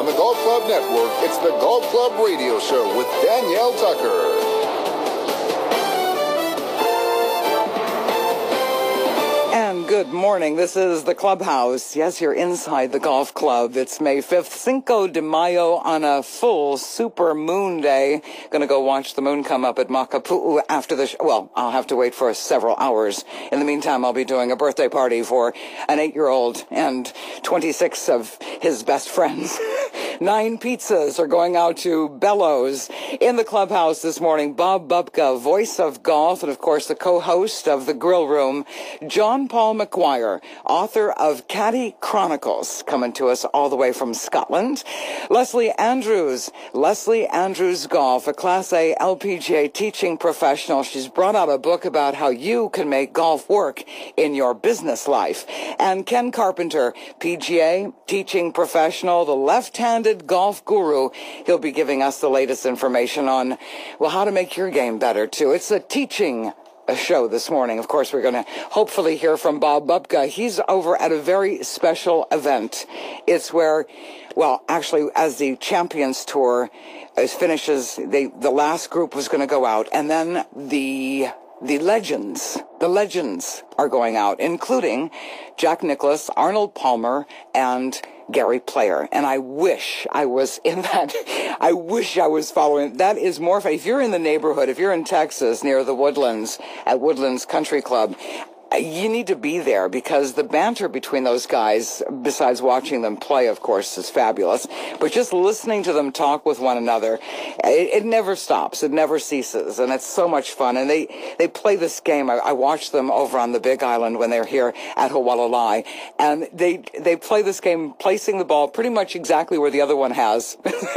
on the Golf Club Network, it's the Golf Club Radio Show with Danielle Tucker. And good morning. This is the Clubhouse. Yes, you're inside the golf club. It's May 5th, Cinco de Mayo, on a full super moon day. Gonna go watch the moon come up at Makapu'u after the well, I'll have to wait for several hours. In the meantime, I'll be doing a birthday party for an 8-year-old and 26 of his best friends. 9 pizzas are going out to Bellows. In the Clubhouse this morning, Bob Bubka, voice of golf, and of course the co-host of The Grill Room, John Paul McGuire, author of Caddy Chronicles, coming to us all the way from Scotland. Leslie Andrews Golf, a Class A LPGA teaching professional. She's brought out a book about how you can make golf work in your business life. And Ken Carpenter, PGA teaching professional, the left-handed golf guru. He'll be giving us the latest information on, well, how to make your game better, too. It's a show this morning. Of course, we're going to hopefully hear from Bob Bubka. He's over at a very special event. It's where, well, actually, as the Champions Tour finishes, the last group was going to go out, and then the legends are going out, including Jack Nicklaus, Arnold Palmer, and Gary Player. And I wish I was in that. I wish I was following. That is more fun. If you're in the neighborhood, if you're in Texas near the Woodlands at Woodlands Country Club, you need to be there, because the banter between those guys, besides watching them play, of course, is fabulous. But just listening to them talk with one another, it never stops. It never ceases. And it's so much fun. And they play this game. I watch them over on the Big Island when they're here at Hualalai. And they play this game, placing the ball pretty much exactly where the other one has.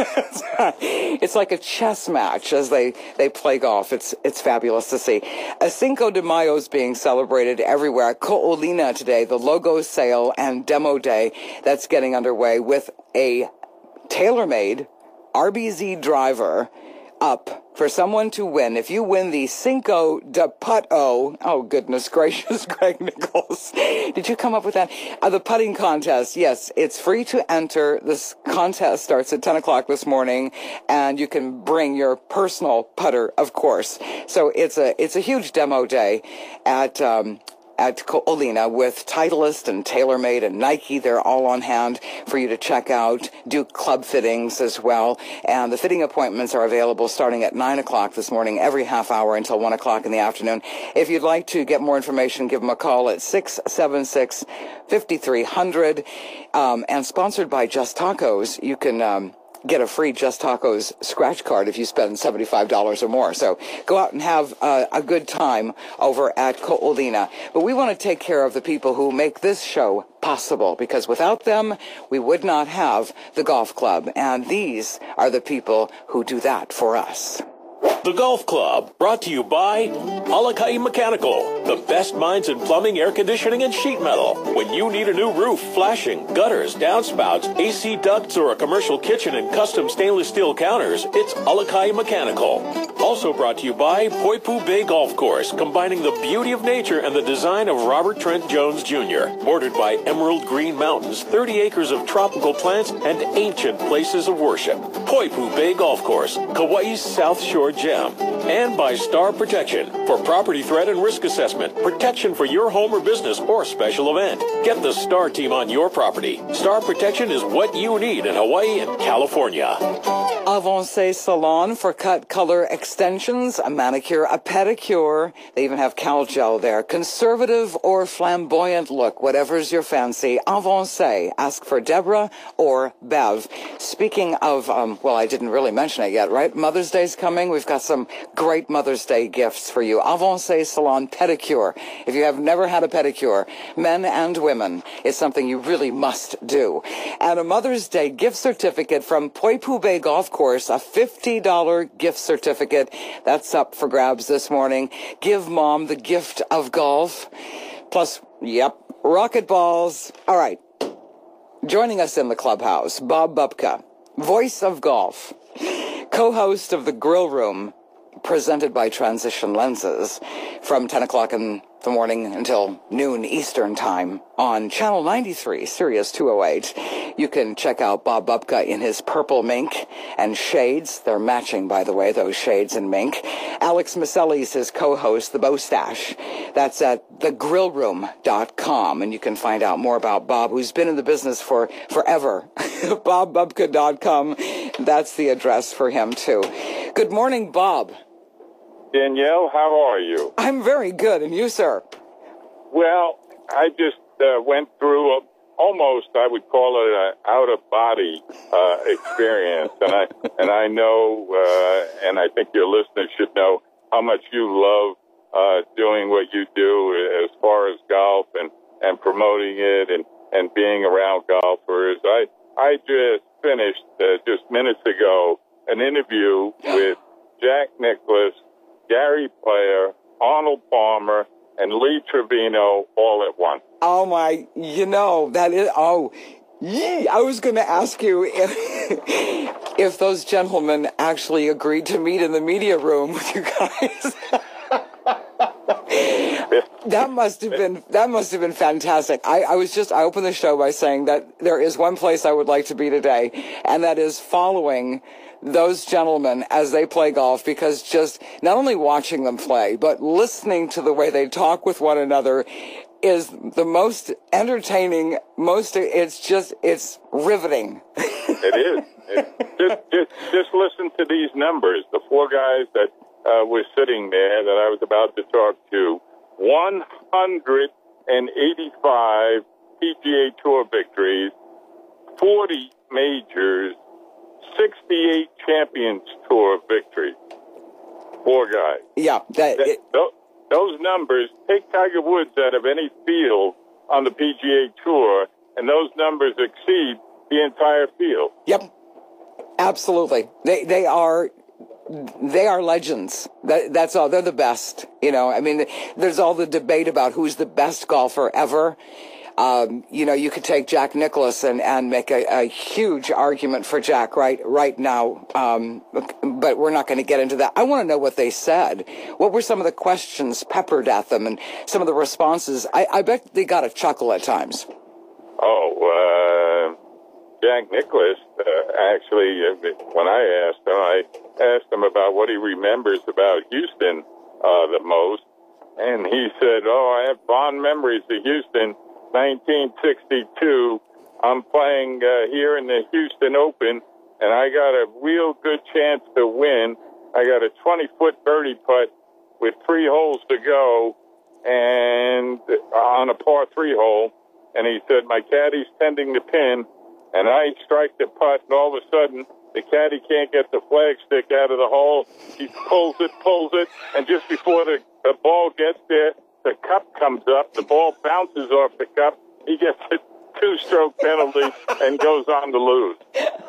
It's like a chess match as they play golf. It's fabulous to see. A Cinco de Mayo is being celebrated everywhere. Ko'olina today, the logo sale and demo day that's getting underway with a tailor-made RBZ driver up for someone to win. If you win the Cinco de Putt-O, oh goodness gracious, Greg Nichols, did you come up with that? The putting contest, yes, it's free to enter. This contest starts at 10 o'clock this morning, and you can bring your personal putter, of course. So it's a huge demo day at Ko'olina with Titleist and TaylorMade and Nike. They're all on hand for you to check out, do club fittings as well. And the fitting appointments are available starting at 9 o'clock this morning, every half hour until 1 o'clock in the afternoon. If you'd like to get more information, give them a call at 676-5300. And sponsored by Just Tacos, you can get a free Just Tacos scratch card if you spend $75 or more. So go out and have a good time over at Ko'olina. But we want to take care of the people who make this show possible, because without them, we would not have the golf club. And these are the people who do that for us. The Golf Club, brought to you by Alakai Mechanical, the best minds in plumbing, air conditioning, and sheet metal. When you need a new roof, flashing, gutters, downspouts, AC ducts, or a commercial kitchen and custom stainless steel counters, it's Alakai Mechanical. Also brought to you by Poipu Bay Golf Course, combining the beauty of nature and the design of Robert Trent Jones Jr. Bordered by emerald green mountains, 30 acres of tropical plants, and ancient places of worship. Poipu Bay Golf Course, Kauai's South Shore Gem. And by Star Protection, for property threat and risk assessment, protection for your home or business or special event. Get the Star team on your property. Star Protection is what you need in Hawaii and California. Avancé Salon for cut, color, extensions, a manicure, a pedicure. They even have Cal Gel there. Conservative or flamboyant look, whatever's your fancy. Avancé. Ask for Deborah or Bev. Speaking of, well, I didn't really mention it yet, right? Mother's Day's coming. We've got some great Mother's Day gifts for you. Avancé Salon Pedicure. If you have never had a pedicure, men and women, it's something you really must do. And a Mother's Day gift certificate from Poipu Bay Golf Course, a $50 gift certificate. That's up for grabs this morning. Give Mom the gift of golf. Plus, yep, rocket balls. All right. Joining us in the clubhouse, Bob Bubka, voice of golf, co-host of The Grill Room, presented by Transition Lenses, from 10 o'clock the morning until noon Eastern time on Channel 93, Sirius 208. You can check out Bob Bubka in his purple mink and shades. They're matching, by the way, those shades and mink. Alex Maselli is his co-host, The Boustache. That's at thegrillroom.com, and you can find out more about Bob, who's been in the business for forever. BobBubka.com. That's the address for him, too. Good morning, Bob. Danielle, how are you? I'm very good, and you, sir? Well, I just went through almost, I would call it an out-of-body experience, and I know, and I think your listeners should know how much you love doing what you do as far as golf and promoting it and being around golfers. I just finished just minutes ago an interview with Jack Nicklaus, Gary Player, Arnold Palmer, and Lee Trevino all at once. Oh, my, that is, I was going to ask you if those gentlemen actually agreed to meet in the media room with you guys. That must have been fantastic. I opened the show by saying that there is one place I would like to be today, and that is following those gentlemen as they play golf, because just not only watching them play, but listening to the way they talk with one another is the most entertaining, it's riveting. It is. Just listen to these numbers. The four guys that were sitting there that I was about to talk to, 185 PGA Tour victories, 40 majors, 68 Champions Tour victories. Four guys. Yeah. Those numbers, take Tiger Woods out of any field on the PGA Tour, and those numbers exceed the entire field. Yep. Absolutely. They are legends. That's all. They're the best. There's all the debate about who's the best golfer ever. You could take Jack Nicklaus and make a huge argument for Jack right now. But we're not going to get into that. I want to know what they said. What were some of the questions peppered at them and some of the responses? I bet they got a chuckle at times. Jack Nicklaus, actually, when I asked him about what he remembers about Houston the most, and he said, I have fond memories of Houston, 1962. I'm playing here in the Houston Open, and I got a real good chance to win. I got a 20-foot birdie putt with 3 holes to go, and on a par 3 hole, and he said, my caddy's tending the pin, and I strike the putt, and all of a sudden, the caddy can't get the flagstick out of the hole. He pulls it, and just before the ball gets there, the cup comes up. The ball bounces off the cup. He gets a 2-stroke penalty and goes on to lose.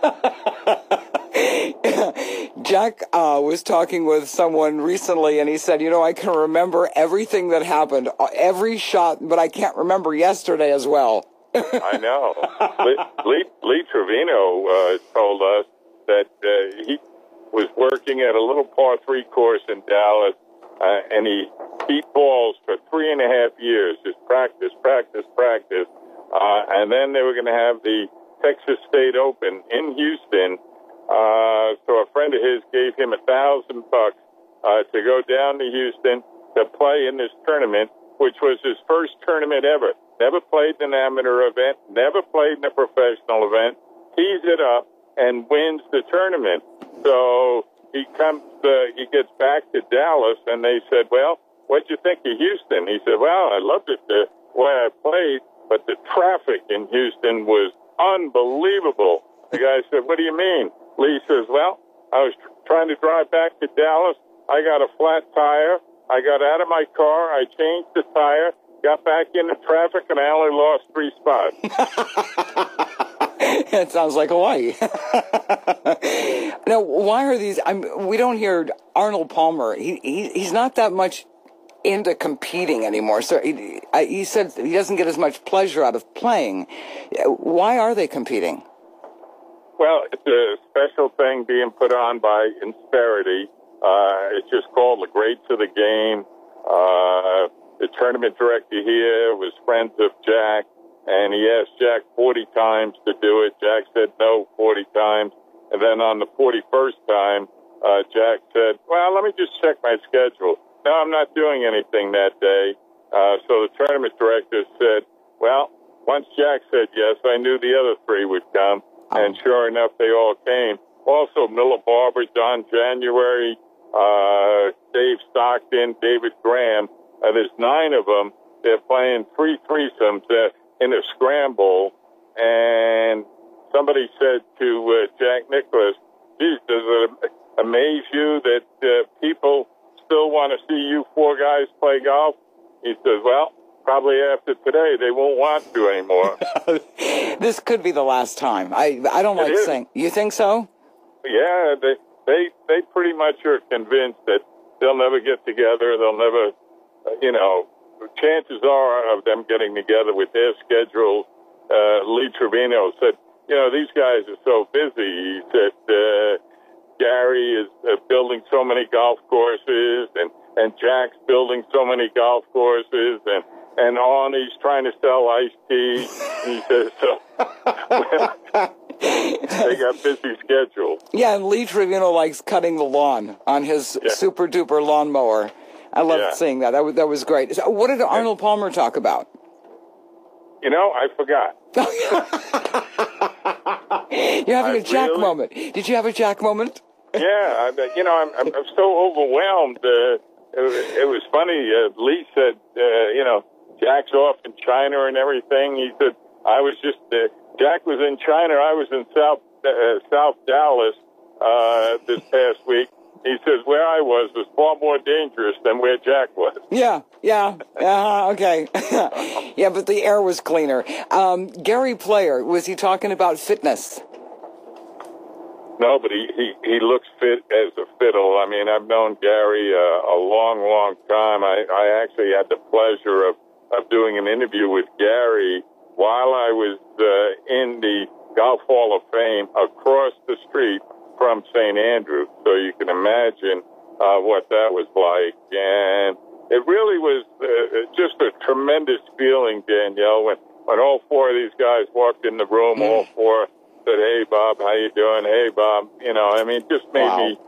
Jack was talking with someone recently, and he said, I can remember everything that happened, every shot, but I can't remember yesterday as well. I know. Lee Trevino told us that he was working at a little par 3 course in Dallas, and he beat balls for 3.5 years, just practice. And then they were going to have the Texas State Open in Houston. So a friend of his gave him $1,000 to go down to Houston to play in this tournament, which was his first tournament ever. Never played in an amateur event, never played in a professional event, tees it up, and wins the tournament. So he gets back to Dallas, and they said, well, what'd you think of Houston? He said, well, I loved it the way I played, but the traffic in Houston was unbelievable. The guy said, what do you mean? Lee says, well, I was trying to drive back to Dallas. I got a flat tire. I got out of my car. I changed the tire, got back into traffic, and I only lost 3 spots. It sounds like Hawaii. Now, why are these? We don't hear Arnold Palmer. He's not that much into competing anymore. So he said he doesn't get as much pleasure out of playing. Why are they competing? Well, it's a special thing being put on by Insperity. It's just called the Greats of the Game. the tournament director here was friends of Jack, and he asked Jack 40 times to do it. Jack said no 40 times. And then on the 41st time, Jack said, well, let me just check my schedule. No, I'm not doing anything that day. So the tournament director said, well, once Jack said yes, I knew the other three would come. And sure enough, they all came. Also, Miller Barber, John January, Dave Stockton, David Graham. There's 9 of them. They're playing 3 threesomes in a scramble. And somebody said to Jack Nicklaus, geez, does it amaze you that people still want to see you 4 guys play golf? He says, well, probably after today, they won't want to anymore. This could be the last time. I don't like saying. You think so? Yeah, they pretty much are convinced that they'll never get together. They'll never, chances are of them getting together with their schedules. Lee Trevino said, these guys are so busy. He said, Gary is building so many golf courses, and Jack's building so many golf courses, and Arnie's trying to sell iced tea. He says, so they got busy schedules. Yeah, and Lee Trevino likes cutting the lawn on his super-duper lawnmower. I loved seeing that. That was great. So what did Arnold Palmer talk about? I forgot. You're having a Jack moment. Did you have a Jack moment? Yeah, I'm so overwhelmed. It was funny. Lee said, Jack's off in China and everything. He said, I was just, Jack was in China. I was in South Dallas this past week. He says, where I was far more dangerous than where Jack was. Yeah, okay. Yeah, but the air was cleaner. Gary Player, was he talking about fitness? No, but he looks fit as a fiddle. I mean, I've known Gary a long, long time. I actually had the pleasure of doing an interview with Gary while I was in the Golf Hall of Fame across the street from St. Andrew. So you can imagine what that was like. And it really was just a tremendous feeling, Danielle, when all 4 of these guys walked in the room, all 4 said, hey, Bob, how you doing? Hey, Bob. It just made me,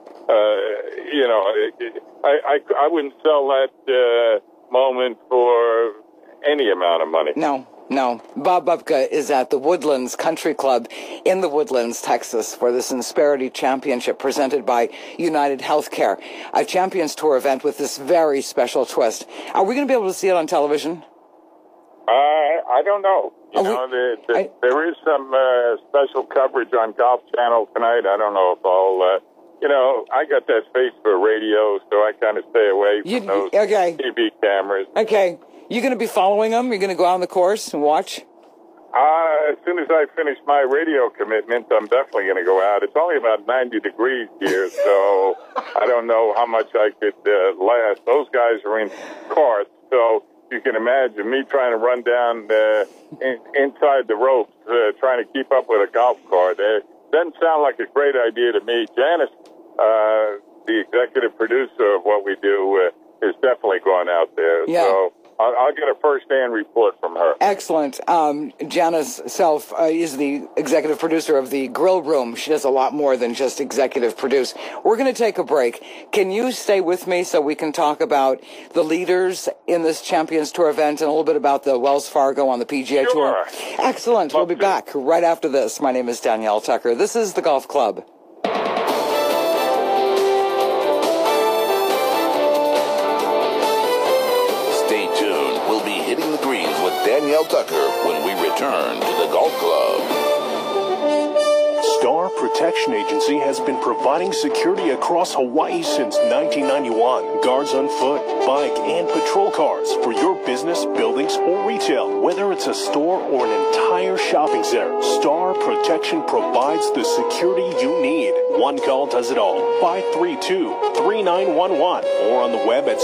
I wouldn't sell that moment for any amount of money. No. Bob Bubka is at the Woodlands Country Club in the Woodlands, Texas, for this Insperity Championship presented by United Healthcare, a Champions Tour event with this very special twist. Are we going to be able to see it on television? I don't know. There is some special coverage on Golf Channel tonight. I don't know if I'll, I got that face for radio, so I kind of stay away from those TV cameras. Okay. You going to be following them? You're going to go out on the course and watch? As soon as I finish my radio commitment, I'm definitely going to go out. It's only about 90 degrees here, so I don't know how much I could last. Those guys are in carts, so you can imagine me trying to run down inside the ropes, trying to keep up with a golf cart. It doesn't sound like a great idea to me. Janice, the executive producer of what we do, is definitely going out there. Yeah. So I'll get a first-hand report from her. Excellent. Janice Self is the executive producer of the Grill Room. She does a lot more than just executive produce. We're going to take a break. Can you stay with me so we can talk about the leaders in this Champions Tour event and a little bit about the Wells Fargo on the PGA Tour? Excellent. We'll be back right after this. My name is Danielle Tucker. This is the Golf Club. Danielle Tucker when we return to the Golf Club. Star Protection Agency has been providing security across Hawaii since 1991. Guards on foot, bike, and patrol cars for your business, buildings, or retail. Whether it's a store or an entire shopping center, Star Protection provides the security you need. One call does it all. 532-3911 or on the web at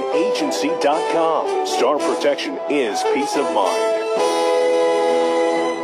starprotectionagency.com. Star Protection is peace of mind.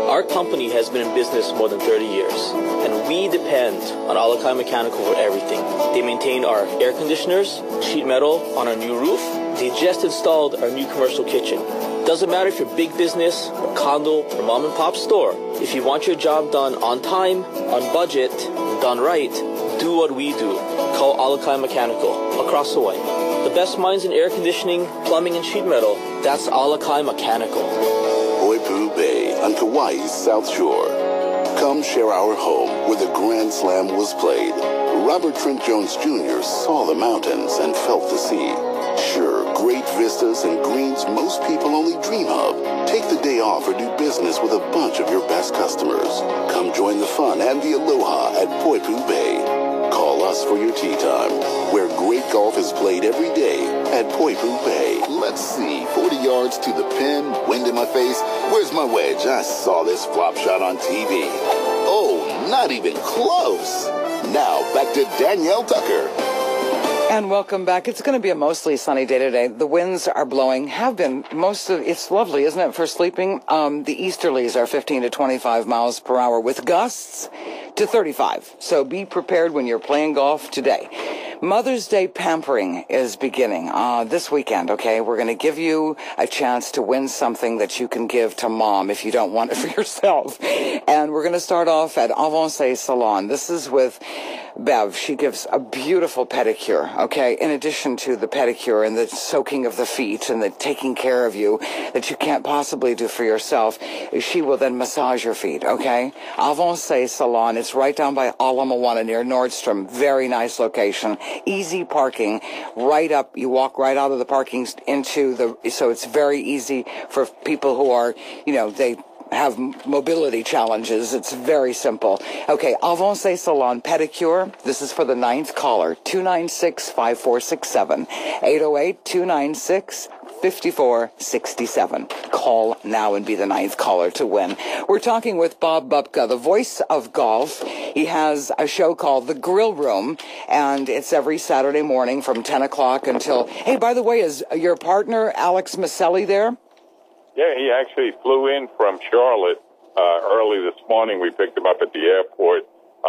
Our company has been in business more than 30 years, and we depend on Alakai Mechanical for everything. They maintain our air conditioners, sheet metal on our new roof. They just installed our new commercial kitchen. Doesn't matter if you're big business, or condo, or mom and pop store. If you want your job done on time, on budget, done right, do what we do. Call Alakai Mechanical across the way. The best minds in air conditioning, plumbing, and sheet metal. That's Alakai Mechanical. Poipu Bay on Kauai's South Shore. Come share our home where the Grand Slam was played. Robert Trent Jones Jr. saw the mountains and felt the sea. Sure, great vistas and greens most people only dream of. Take the day off or do business with a bunch of your best customers. Come join the fun and the aloha at Poipu Bay. Call us for your tea time, where great golf is played every day at Poipu Bay. Let's see, 40 yards to the pin, wind in my face. Where's my wedge? I saw this flop shot on TV. Oh, not even close. Now, back to Danielle Tucker. And welcome back. It's going to be a mostly sunny day today. The winds are blowing, have been it's lovely, isn't it, for sleeping? The easterlies are 15 to 25 miles per hour with gusts to 35. So be prepared when you're playing golf today. Mother's Day pampering is beginning this weekend, okay? We're going to give you a chance to win something that you can give to mom if you don't want it for yourself. And we're going to start off at Avance Salon. This is with Bev. She gives a beautiful pedicure, okay? In addition to the pedicure and the soaking of the feet and the taking care of you that you can't possibly do for yourself, she will then massage your feet, okay? Avance Salon. It's right down by Ala Moana near Nordstrom. Very nice location. Easy parking right up. You walk right out of the parking so it's very easy for people who are, they have mobility challenges. It's very simple. Okay, Avance Salon Pedicure. This is for the 9th caller. 296-5467. 808-296-5467. Call now and be the 9th caller to win. We're talking with Bob Bubka, the voice of golf. He has a show called The Grill Room, and it's every Saturday morning from 10 o'clock until... Hey, by the way, is your partner, Alex Maselli, there? Yeah, he actually flew in from Charlotte early this morning. We picked him up at the airport.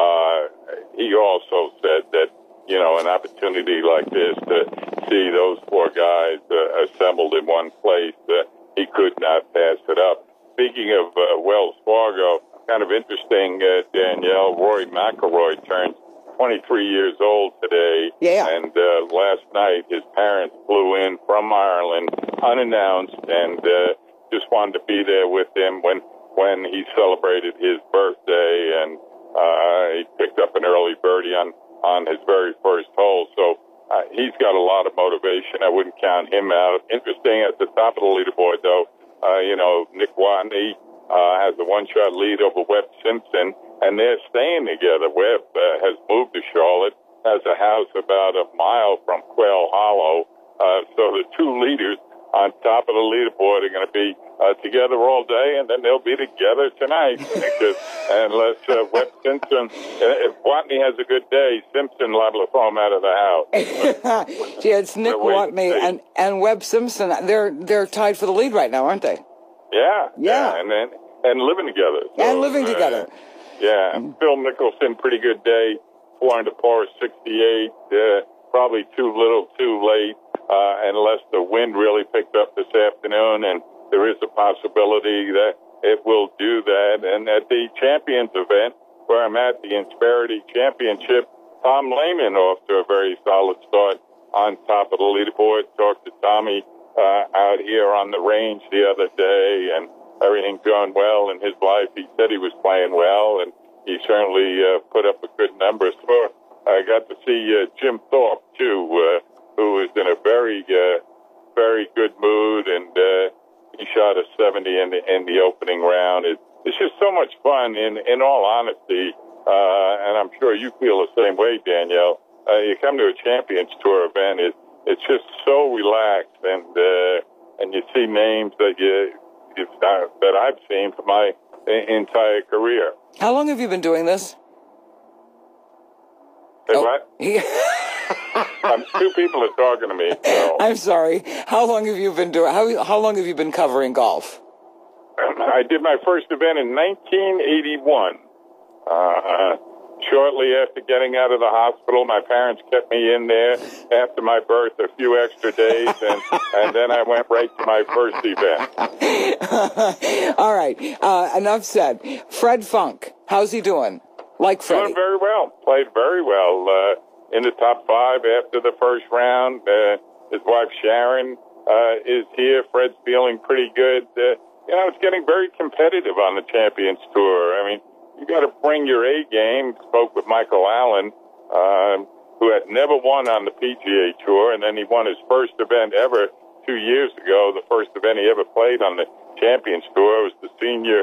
He also said that, an opportunity like this to see those four guys assembled in one place, he could not pass it up. Speaking of Wells Fargo, kind of interesting, Danielle, Rory McIlroy turns 23 years old today. Yeah. And last night his parents flew in from Ireland unannounced and just wanted to be there with him when he celebrated his birthday, and he picked up an early birdie on his very first hole. So he's got a lot of motivation. I wouldn't count him out. Interesting, at the top of the leaderboard, though, Nick Watney has a one-shot lead over Webb Simpson, and they're staying together. Webb has moved to Charlotte, has a house about a mile from Quail Hollow. So the two leaders on top of the leaderboard are going to be together all day, and then they'll be together tonight. Unless Webb Simpson, if Watney has a good day, Simpson will have to throw him out of the house. Yeah, it's Nick Watney and Webb Simpson. They're tied for the lead right now, aren't they? Yeah. And living together. Together. Yeah, and Phil Mickelson, pretty good day, 4 under par, 68. Probably too little, too late. Unless the wind really picked up this afternoon, and there is a possibility that it will do that. And at the Champions event, where I'm at, the Insperity Championship, Tom Lehman off to a very solid start on top of the leaderboard. Talked to Tommy out here on the range the other day, and everything's going well in his life. He said he was playing well, and he certainly put up a good number. So I got to see Jim Thorpe, too, who was in a very, very good mood, and he shot a 70 in the opening round. It's just so much fun, in all honesty, and I'm sure you feel the same way, Danielle. You come to a Champions Tour event, it's just so relaxed, and you see names that I've seen for my entire career. How long have you been doing this? Say what? Two people are talking to me. So. I'm sorry. How long have you been doing? How long have you been covering golf? I did my first event in 1981. Shortly after getting out of the hospital, my parents kept me in there after my birth a few extra days, and then I went right to my first event. All right. Enough said. Fred Funk, how's he doing? Like Freddie? Doing very well. Played very well. In the top 5 after the first round. His wife Sharon is here. Fred's feeling pretty good. It's getting very competitive on the Champions Tour. I mean, you got to bring your A game. Spoke with Michael Allen, who had never won on the PGA Tour, and then he won his first event ever 2 years ago. The first event he ever played on the Champions Tour was the Senior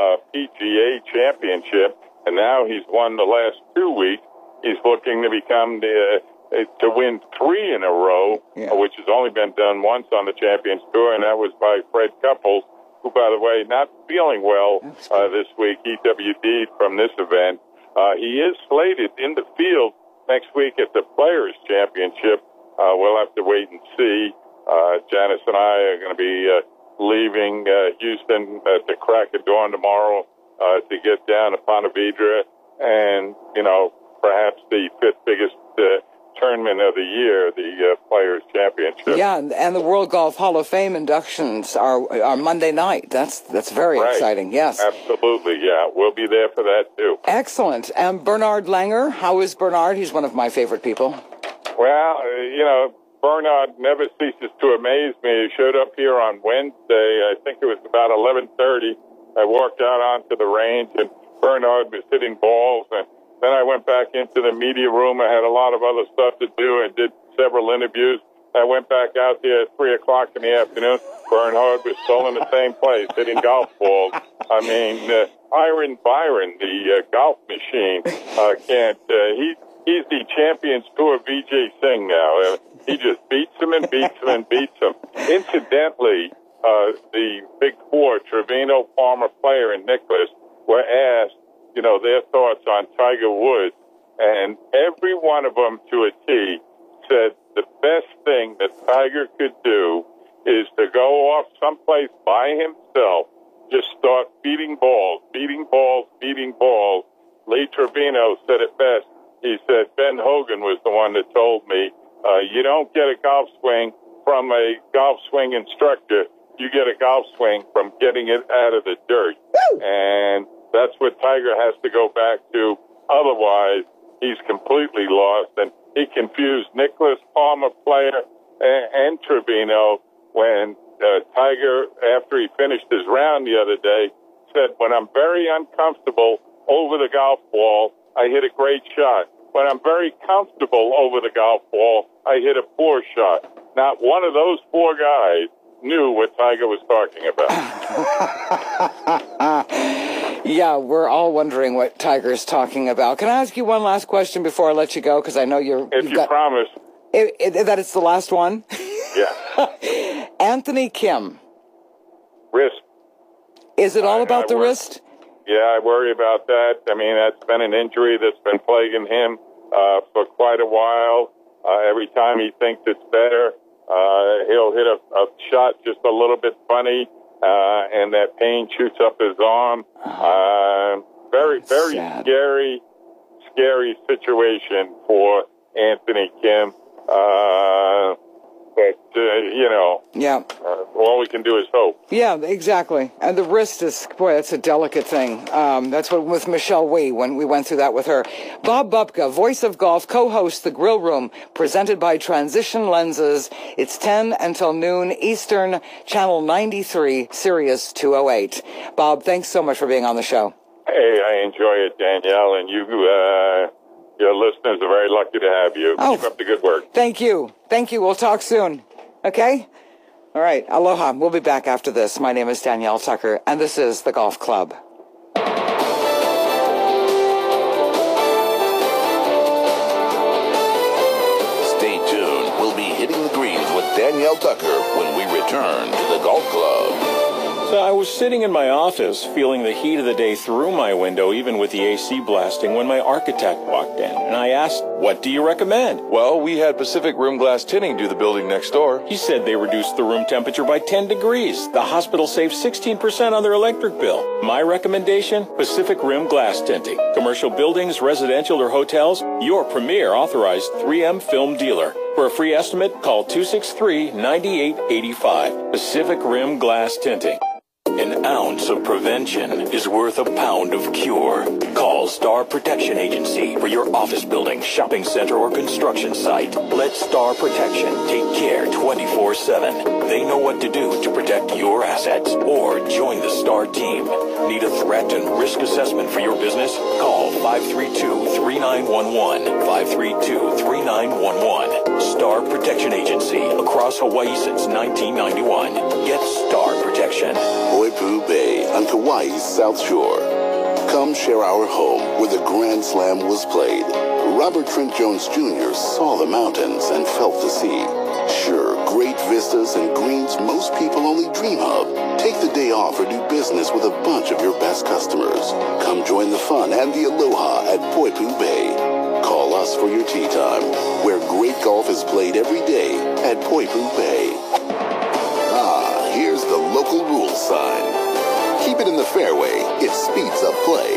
PGA Championship, and now he's won the last 2 weeks. He's looking to become to win 3 in a row, which has only been done once on the Champions Tour, and that was by Fred Couples, who, by the way, not feeling well this week. He WD'd from this event. He is slated in the field next week at the Players' Championship. We'll have to wait and see. Janice and I are going to be leaving Houston at the crack of dawn tomorrow to get down to Ponte Vedra, and, perhaps the 5th biggest tournament of the year, the Players' Championship. Yeah, and the World Golf Hall of Fame inductions are Monday night. That's very exciting, yes. Absolutely, yeah. We'll be there for that, too. Excellent. And Bernard Langer, how is Bernard? He's one of my favorite people. Well, Bernard never ceases to amaze me. He showed up here on Wednesday. I think it was about 11:30. I walked out onto the range, and Bernard was hitting balls, and then I went back into the media room. I had a lot of other stuff to do and did several interviews. I went back out there at 3 o'clock in the afternoon. Bernard was still in the same place, hitting golf balls. I mean, Iron Byron, the golf machine, can't. He's the Champions Tour Vijay Singh now. He just beats him and beats him and beats him. Incidentally, the Big Four, Trevino, Palmer, Player, and Nicklaus, were asked, their thoughts on Tiger Woods, and every one of them to a T said the best thing that Tiger could do is to go off someplace by himself, just start beating balls. Lee Trevino said it best. He said, Ben Hogan was the one that told me, you don't get a golf swing from a golf swing instructor. You get a golf swing from getting it out of the dirt. Woo! And that's what Tiger has to go back to. Otherwise, he's completely lost. And he confused Nicklaus, Palmer, Player, and Trevino when Tiger, after he finished his round the other day, said, when I'm very uncomfortable over the golf ball, I hit a great shot. When I'm very comfortable over the golf ball, I hit a poor shot. Not one of those 4 guys knew what Tiger was talking about. Yeah, we're all wondering what Tiger's talking about. Can I ask you one last question before I let you go? Because I know If you promise. That it's the last one? Yeah. Anthony Kim. Wrist. Is it all about the wrist? Yeah, I worry about that. I mean, that's been an injury that's been plaguing him for quite a while. Every time he thinks it's better, he'll hit a shot just a little bit funny, and that pain shoots up his arm. Very scary situation for Anthony Kim. Yeah. All we can do is hope. Yeah, exactly. And the wrist is, that's a delicate thing. That's what with Michelle Wee, when we went through that with her. Bob Bubka, Voice of Golf, co-host The Grill Room, presented by Transition Lenses. It's 10 until noon Eastern, Channel 93, Sirius 208. Bob, thanks so much for being on the show. Hey, I enjoy it, Danielle, and your listeners are very lucky to have you. Keep up the good work. Thank you. We'll talk soon. Okay? All right. Aloha. We'll be back after this. My name is Danielle Tucker, and this is The Golf Club. Stay tuned. We'll be hitting the greens with Danielle Tucker when we return to The Golf Club. So I was sitting in my office, feeling the heat of the day through my window, even with the AC blasting, when my architect walked in. And I asked What do you recommend? Well, we had Pacific Rim Glass Tinting do the building next door. He said they reduced the room temperature by 10 degrees. The hospital saved 16% on their electric bill. My recommendation, Pacific Rim Glass Tinting. Commercial buildings, residential, or hotels, your premier authorized 3M film dealer. For a free estimate, call 263-9885. Pacific Rim Glass Tinting. An ounce of prevention is worth a pound of cure. Call Star Protection Agency for your office building, shopping center, or construction site. Let Star Protection take care 24/7. They know what to do to protect your assets. Or join the Star team. Need a threat and risk assessment for your business? Call 532-3911. 532-3911. Star Protection Agency. Across Hawaii since 1991. Get Star Protection. Poipu Bay on Kauai's South Shore. Come share our home where the Grand Slam was played. Robert Trent Jones Jr. saw the mountains and felt the sea. Sure, great vistas and greens most people only dream of. Take the day off or do business with a bunch of your best customers. Come join the fun and the aloha at Poipu Bay. Call us for your tea time, where great golf is played every day at Poipu Bay. Here's the local rules sign. Keep it in the fairway. It speeds up play.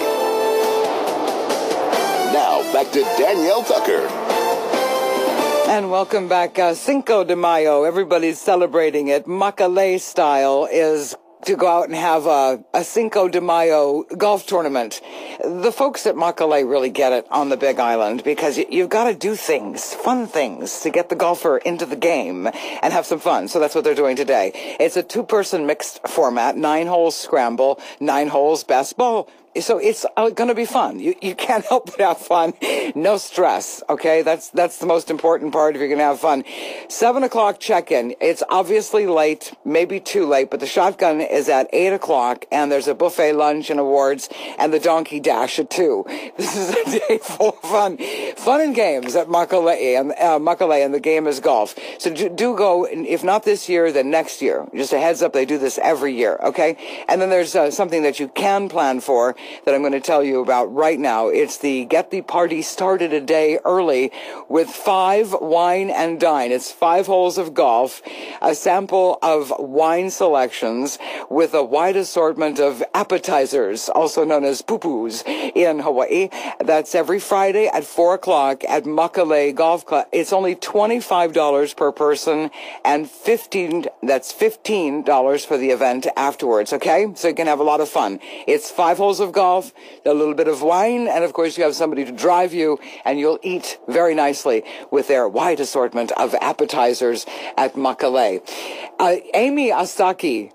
Now, back to Danielle Tucker. And welcome back. Cinco de Mayo. Everybody's celebrating it. Makale style is to go out and have a Cinco de Mayo golf tournament. The folks at Makale really get it on the Big Island because you've got to do things, fun things, to get the golfer into the game and have some fun. So that's what they're doing today. It's a two-person mixed format, 9 holes scramble, 9 holes best ball. So it's going to be fun. You can't help but have fun. No stress, okay? That's the most important part if you're going to have fun. 7 o'clock check-in. It's obviously late, maybe too late, but the shotgun is at 8 o'clock, and there's a buffet lunch and awards, and the donkey dash at 2. This is a day full of fun. Fun and games at Makale, and the game is golf. So do go, if not this year, then next year. Just a heads up, they do this every year, okay? And then there's something that you can plan for that I'm going to tell you about right now. It's the Get the Party Started a Day Early with 5 Wine and Dine. It's 5 holes of golf, a sample of wine selections with a wide assortment of appetizers, also known as pupus in Hawaii. That's every Friday at 4 o'clock at Makale Golf Club. It's only $25 per person and $15 for the event afterwards, okay? So you can have a lot of fun. It's 5 holes of golf, a little bit of wine, and of course you have somebody to drive you, and you'll eat very nicely with their wide assortment of appetizers at Makale. Amy Asaki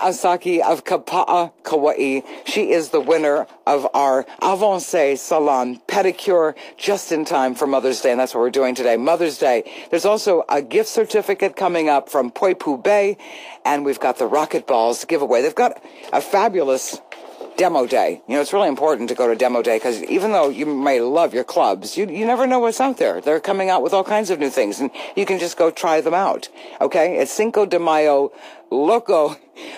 of Kapa'a, Kauai, she is the winner of our Avancé Salon pedicure just in time for Mother's Day, and that's what we're doing today, Mother's Day. There's also a gift certificate coming up from Poipu Bay, and we've got the Rocket Balls giveaway. They've got a fabulous demo day. You know, it's really important to go to demo day because even though you may love your clubs, you never know what's out there. They're coming out with all kinds of new things, and you can just go try them out. Okay? It's Cinco de Mayo Loco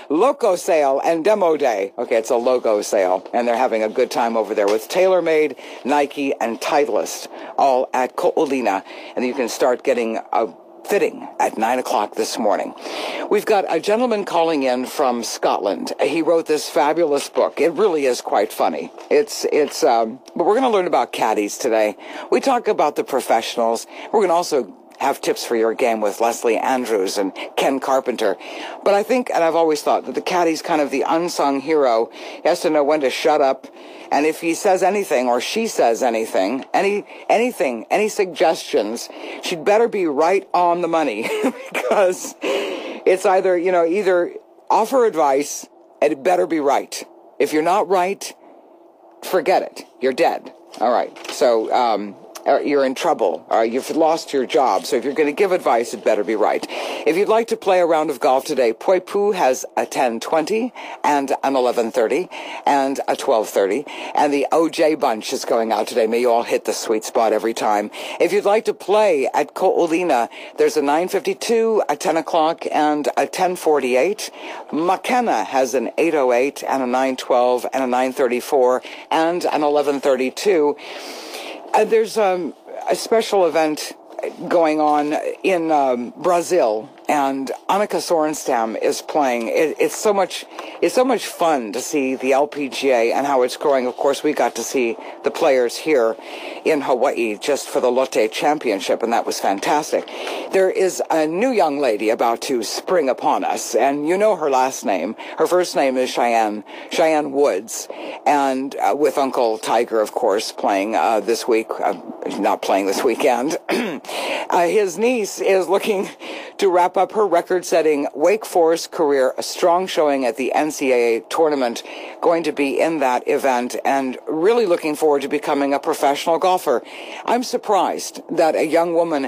sale and demo day. Okay, it's a logo sale, and they're having a good time over there with TaylorMade, Nike, and Titleist, all at Ko'olina, and you can start getting a fitting at 9 o'clock this morning. We've got a gentleman calling in from Scotland. He wrote this fabulous book. It really is quite funny. But we're going to learn about caddies today. We talk about the professionals. We're going to also have tips for your game with Leslie Andrews and Ken Carpenter. But I think, and I've always thought, that the caddie's kind of the unsung hero. He has to know when to shut up. And if he says anything or she says anything, any suggestions, she'd better be right on the money because it's either offer advice and it better be right. If you're not right, forget it. You're dead. All right. So, you're in trouble, you've lost your job. So if you're going to give advice, it better be right. If you'd like to play a round of golf today, Poipu has a 10:20 and an 11:30 and a 12:30, and the OJ bunch is going out today. May you all hit the sweet spot every time. If you'd like to play at Ko'olina, there's a 9:52, a 10 o'clock, and a 10:48. McKenna has an 8:08 and a 9:12 and a 9:34 and an 11:32. There's a special event going on in Brazil, and Annika Sorenstam is playing. It's so much fun to see the LPGA and how it's growing. Of course, we got to see the players here in Hawaii just for the Lotte Championship, and that was fantastic. There is a new young lady about to spring upon us, and you know her last name. Her first name is Cheyenne Woods, and with Uncle Tiger, of course, playing this week, not playing this weekend. His niece is looking to wrap up her record-setting Wake Forest career, a strong showing at the NCAA tournament, going to be in that event, and really looking forward to becoming a professional golfer. I'm surprised that a young woman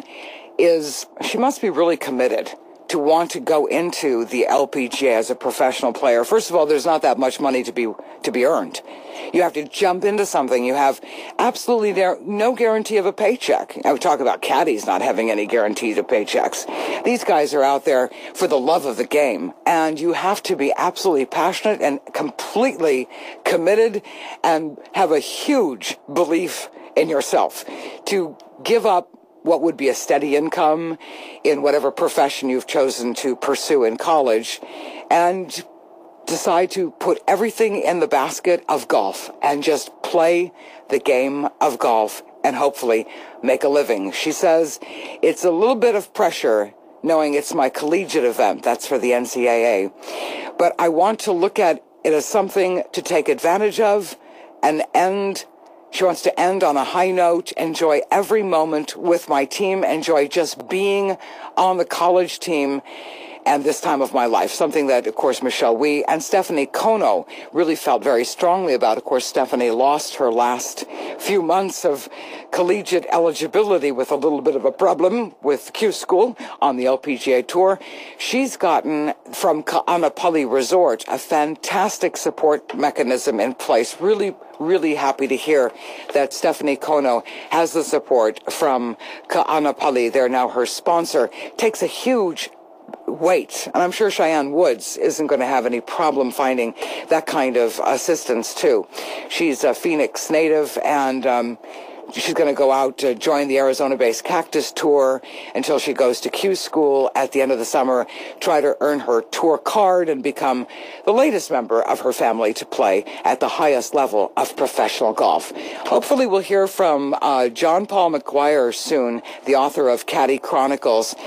she must be really committed to want to go into the LPGA as a professional player. First of all, there's not that much money to be earned. You have to jump into something. You have absolutely no guarantee of a paycheck. I would talk about caddies not having any guarantees of paychecks. These guys are out there for the love of the game, and you have to be absolutely passionate and completely committed and have a huge belief in yourself to give up what would be a steady income in whatever profession you've chosen to pursue in college, and decide to put everything in the basket of golf and just play the game of golf and hopefully make a living. She says it's a little bit of pressure knowing it's my collegiate event. That's for the NCAA. But I want to look at it as something to take advantage of and end. She wants to end on a high note, enjoy every moment with my team, enjoy just being on the college team and this time of my life, something that, of course, Michelle Wie and Stephanie Kono really felt very strongly about. Of course, Stephanie lost her last few months of collegiate eligibility with a little bit of a problem with Q School on the LPGA Tour. She's gotten from Ka'anapali Resort a fantastic support mechanism in place. Really happy to hear that Stephanie Kono has the support from Ka'anapali. They're now her sponsor. Takes a huge weight, and I'm sure Cheyenne Woods isn't going to have any problem finding that kind of assistance too. She's a Phoenix native, and she's going to go out to join the Arizona-based Cactus Tour until she goes to Q School at the end of the summer, try to earn her tour card and become the latest member of her family to play at the highest level of professional golf. Hopefully we'll hear from John Paul McGuire soon, the author of Caddy Chronicles.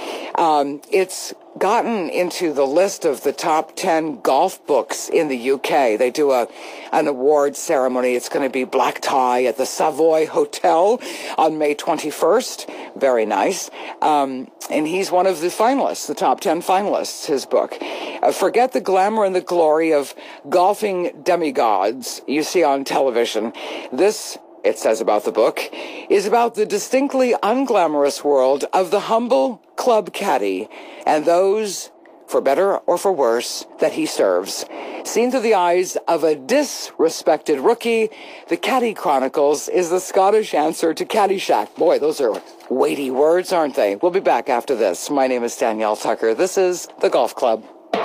It's gotten into the list of the top 10 golf books in the UK. They do an award ceremony. It's going to be black tie at the Savoy Hotel on May 21st. Very nice. And he's one of the finalists, the top 10 finalists, his book. Forget the glamour and the glory of golfing demigods you see on television. This, it says about the book, is about the distinctly unglamorous world of the humble club caddy and those, for better or for worse, that he serves. Seen through the eyes of a disrespected rookie, the Caddy Chronicles is the Scottish answer to Caddyshack. Boy, those are weighty words, aren't they? We'll be back after this. My name is Danielle Tucker. This is The Golf Club.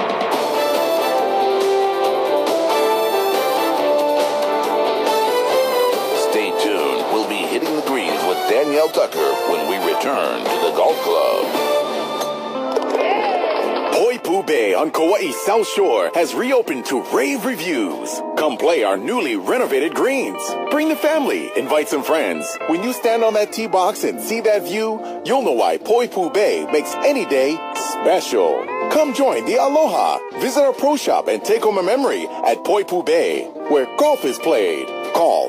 Stay tuned. We'll be hitting the greens with Danielle Tucker when we return to The Golf Club. Poipu Bay on Kauai South Shore has reopened to rave reviews. Come play our newly renovated greens. Bring the family, invite some friends. When you stand on that tee box and see that view, you'll know why Poipu Bay makes any day special. Come join the Aloha. Visit our pro shop and take home a memory at Poipu Bay, where golf is played. Call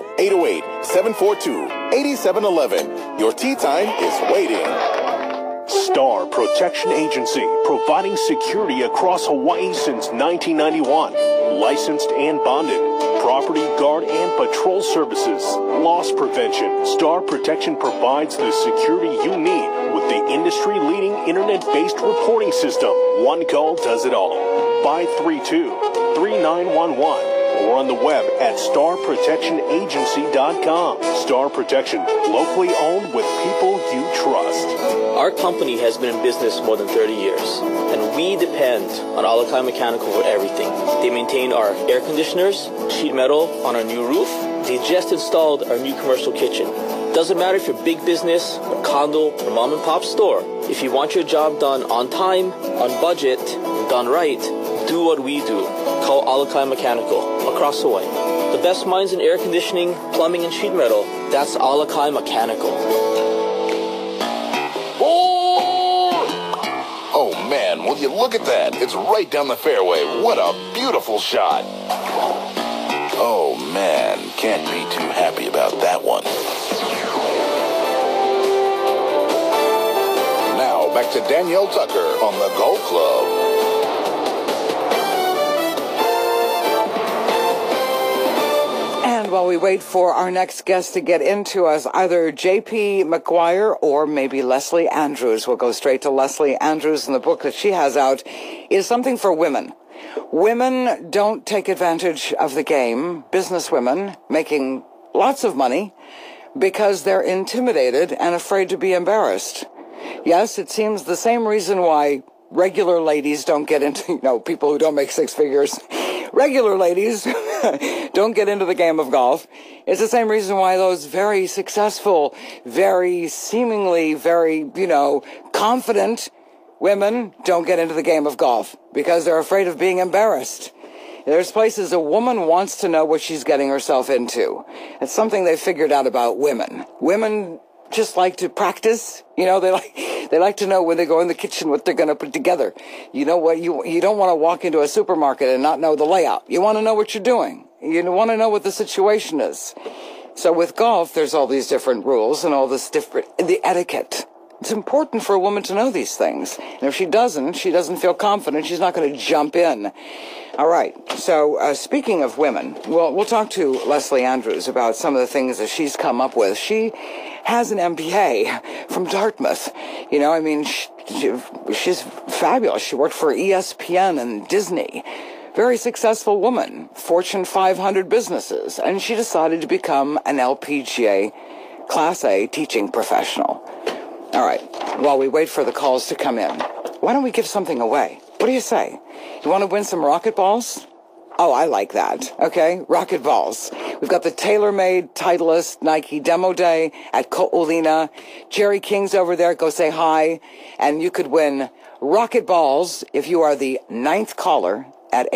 808-742-8711. Your tee time is waiting. Star Protection Agency, providing security across Hawaii since 1991. Licensed and bonded. Property guard and patrol services. Loss prevention. Star Protection provides the security you need with the industry-leading internet-based reporting system. One call does it all. 532-3911. Or on the web at starprotectionagency.com. Star Protection, locally owned with people you trust. Our company has been in business more than 30 years, and we depend on Alakai Mechanical for everything. They maintain our air conditioners, sheet metal on our new roof, They just installed our new commercial kitchen. Doesn't matter if you're big business, or condo, or mom and pop store. If you want your job done on time, on budget, done right, do what we do. Call Alakai Mechanical across Hawaii. The best minds in air conditioning, plumbing, and sheet metal. That's Alakai Mechanical. Oh man, will you look at that? It's right down the fairway. What a beautiful shot. Oh man, can't be too happy about that one. Now back to Danielle Tucker on the Golf Club. And while we wait for our next guest to get into us, either J.P. McGuire or maybe Leslie Andrews. We'll go straight to Leslie Andrews, and the book that she has out is something for women. Women don't take advantage of the game, business women making lots of money, because they're intimidated and afraid to be embarrassed. Yes, it seems the same reason why regular ladies don't get into, people who don't make six figures. Regular ladies don't get into the game of golf. It's the same reason why those very successful, very seemingly very, confident women don't get into the game of golf because they're afraid of being embarrassed. There's places a woman wants to know what she's getting herself into. It's something they figured out about women. Women just like to practice. They like to know when they go in the kitchen what they're going to put together. You know what? You don't want to walk into a supermarket and not know the layout. You want to know what you're doing. You want to know what the situation is. So with golf, there's all these different rules and all this the etiquette. It's important for a woman to know these things. And if she doesn't feel confident, she's not going to jump in. All right. So speaking of women, we'll talk to Leslie Andrews about some of the things that she's come up with. She has an MBA from Dartmouth. She's fabulous. She worked for ESPN and Disney. Very successful woman, Fortune 500 businesses. And she decided to become an LPGA Class A teaching professional. All right. While we wait for the calls to come in, why don't we give something away? What do you say? You want to win some rocket balls? Oh, I like that. Okay, rocket balls. We've got the TaylorMade Titleist Nike Demo Day at Ko'olina. Jerry King's over there. Go say hi. And you could win rocket balls if you are the 9th caller at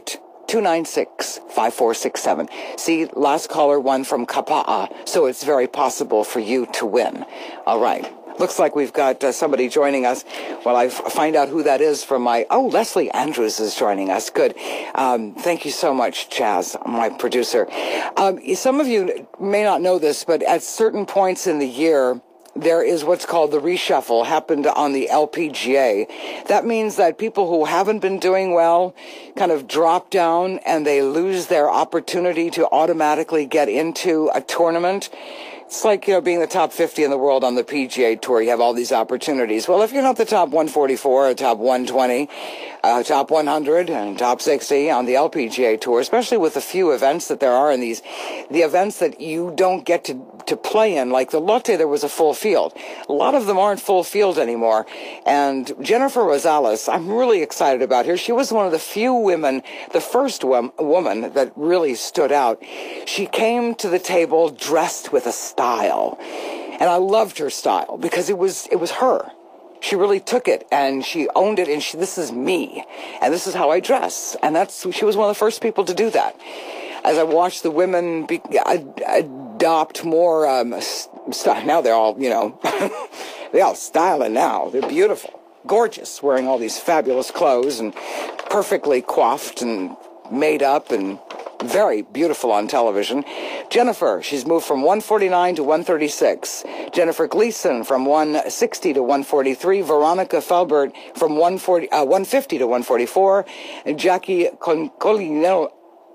808-296-5467. See, last caller won from Kapa'a, so it's very possible for you to win. All right. Looks like we've got somebody joining us. Well, I find out who that is from Leslie Andrews is joining us. Good. Thank you so much, Chaz, my producer. Some of you may not know this, but at certain points in the year, there is what's called the reshuffle, happened on the LPGA. That means that people who haven't been doing well kind of drop down and they lose their opportunity to automatically get into a tournament. It's like, being the top 50 in the world on the PGA Tour. You have all these opportunities. Well, if you're not the top 144 or top 120, top 100 and top 60 on the LPGA Tour, especially with the few events that there are in the events that you don't get to play in, like the Lotte, there was a full field. A lot of them aren't full field anymore. And Jennifer Rosales, I'm really excited about her. She was one of the few women, the first woman that really stood out. She came to the table dressed with a style. And I loved her style because it was her. She really took it and she owned it, and this is me and this is how I dress. And she was one of the first people to do that. As I watched the women adopt more style, now they're all, they're all styling now. They're beautiful, gorgeous, wearing all these fabulous clothes and perfectly coiffed and made up and very beautiful on television. Jennifer, she's moved from 149 to 136. Jennifer Gleason from 160 to 143. Veronica Felbert from 150 to 144. And Jackie Concolino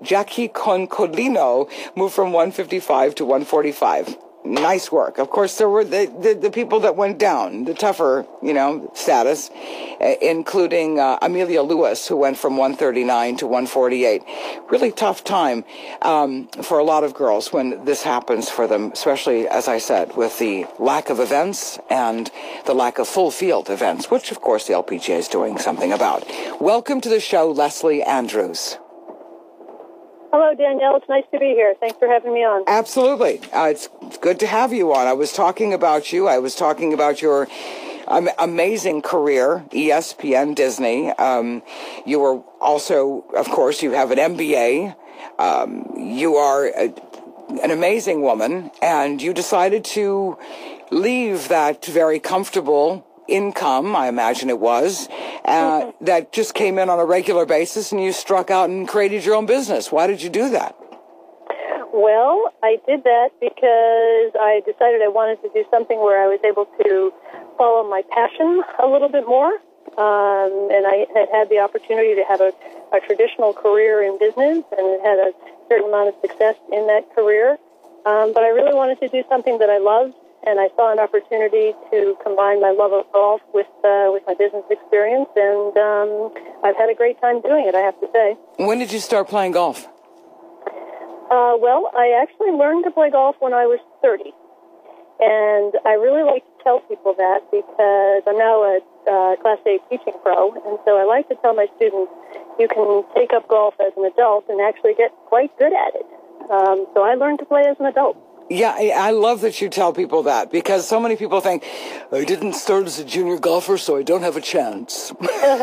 moved from 155 to 145. Nice work. Of course, there were the people that went down, the tougher, status, including Amelia Lewis, who went from 139 to 148. Really tough time for a lot of girls when this happens for them, especially, as I said, with the lack of events and the lack of full field events, which, of course, the LPGA is doing something about. Welcome to the show, Leslie Andrews. Hello, Danielle. It's nice to be here. Thanks for having me on. Absolutely. It's good to have you on. I was talking about you. I was talking about your amazing career, ESPN, Disney. You were also, of course, you have an MBA. You are an amazing woman, and you decided to leave that very comfortable income, I imagine it was, that just came in on a regular basis, and you struck out and created your own business. Why did you do that? Well, I did that because I decided I wanted to do something where I was able to follow my passion a little bit more, and I had the opportunity to have a traditional career in business and had a certain amount of success in that career, but I really wanted to do something that I loved. And I saw an opportunity to combine my love of golf with my business experience, and I've had a great time doing it, I have to say. When did you start playing golf? Well, I actually learned to play golf when I was 30, and I really like to tell people that because I'm now a Class A teaching pro, and so I like to tell my students you can take up golf as an adult and actually get quite good at it. So I learned to play as an adult. Yeah, I love that you tell people that, because so many people think, I didn't start as a junior golfer, so I don't have a chance.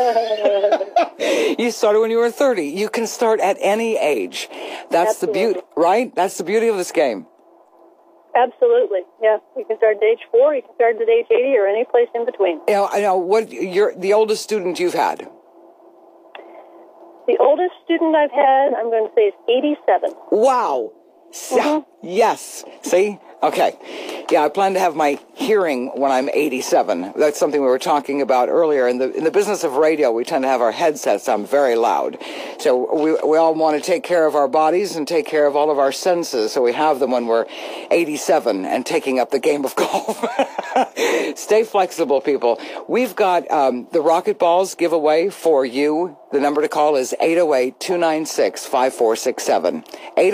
You started when you were 30. You can start at any age. That's the beauty, right? That's the beauty of this game. Absolutely, yeah. You can start at age 4, you can start at age 80, or any place in between. I know what you're the oldest student you've had. The oldest student I've had, I'm going to say, is 87. Wow. Yes. See? Okay. Yeah, I plan to have my hearing when I'm 87. That's something we were talking about earlier. In the business of radio, we tend to have our headsets on very loud. So we all want to take care of our bodies and take care of all of our senses. So we have them when we're 87 and taking up the game of golf. Stay flexible, people. We've got the Rocket Balls giveaway for you. The number to call is 808-296-5467.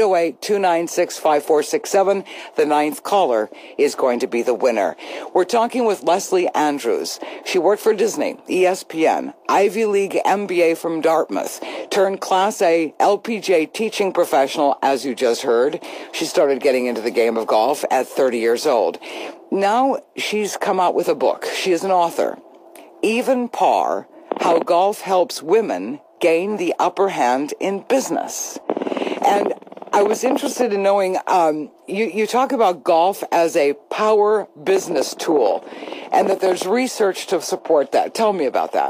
808-296-5467. The ninth caller is going to be the winner. We're talking with Leslie Andrews. She worked for Disney, ESPN, Ivy League MBA from Dartmouth, turned Class A LPGA teaching professional, as you just heard. She started getting into the game of golf at 30 years old. Now she's come out with a book. She is an author. Even Par, How Golf Helps Women Gain the Upper Hand in Business. And I was interested in knowing, you talk about golf as a power business tool, and that there's research to support that. Tell me about that.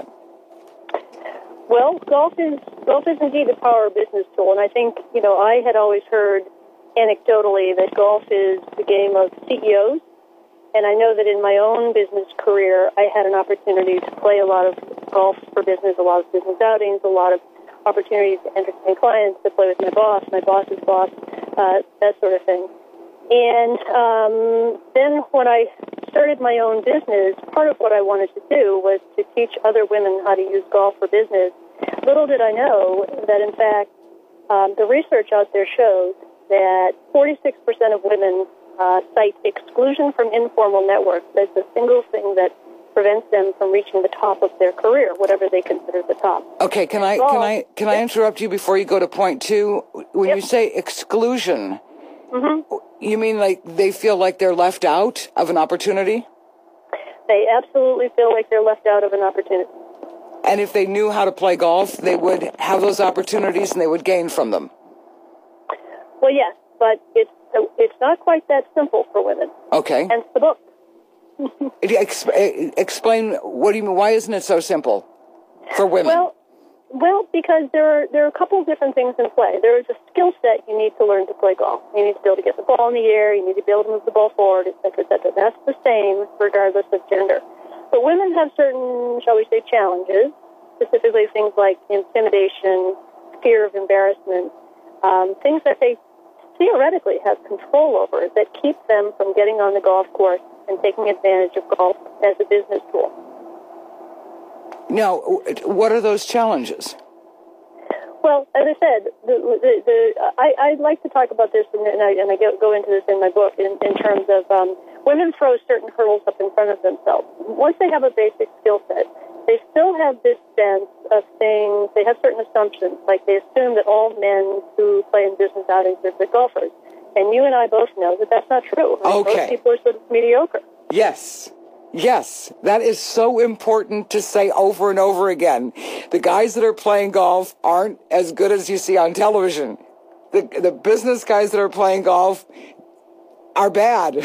Well, golf is indeed a power business tool, and I think, I had always heard anecdotally that golf is the game of CEOs, and I know that in my own business career, I had an opportunity to play a lot of golf for business, a lot of business outings, a lot of opportunities to entertain clients, to play with my boss's boss, that sort of thing. And then when I started my own business, part of what I wanted to do was to teach other women how to use golf for business. Little did I know that, in fact, the research out there shows that 46% of women cite exclusion from informal networks as the single thing that prevents them from reaching the top of their career, whatever they consider the top. Okay, can I interrupt you before you go to point 2? When you say exclusion, you mean like they feel like they're left out of an opportunity? They absolutely feel like they're left out of an opportunity. And if they knew how to play golf, they would have those opportunities and they would gain from them. Well, yes, but it's not quite that simple for women. Okay. Hence the book. Explain, what do you mean? Why isn't it so simple for women? Well, because there are a couple of different things in play. There is a skill set you need to learn to play golf. You need to be able to get the ball in the air. You need to be able to move the ball forward, et cetera, et cetera. That's the same regardless of gender. But women have certain, shall we say, challenges, specifically things like intimidation, fear of embarrassment, things that they theoretically have control over that keep them from getting on the golf course and taking advantage of golf as a business tool. Now, what are those challenges? Well, as I said, I like to talk about this, and I go into this in my book in terms of women throw certain hurdles up in front of themselves. Once they have a basic skill set, they still have this sense of things. They have certain assumptions, like they assume that all men who play in business outings are good golfers. And you and I both know that that's not true. Right? Okay. Most people are sort of mediocre. Yes. Yes, that is so important to say over and over again. The guys that are playing golf aren't as good as you see on television. The business guys that are playing golf are bad.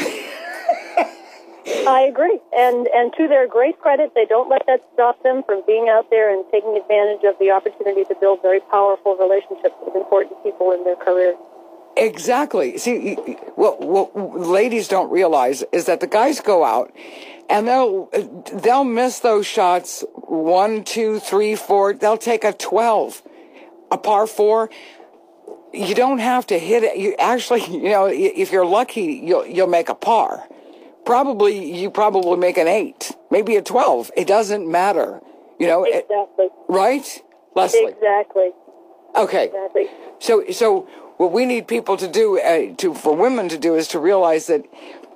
I agree. And to their great credit, they don't let that stop them from being out there and taking advantage of the opportunity to build very powerful relationships with important people in their career. Exactly. See, what ladies don't realize is that the guys go out and they'll miss those shots 1, 2, 3, 4. They'll take a 12, a par 4. You don't have to hit it. You actually, if you're lucky, you'll make a par. You probably make an 8, maybe a 12. It doesn't matter. Exactly. Right, Leslie? Exactly. Okay. Exactly. So what we need people to do, for women to do, is to realize that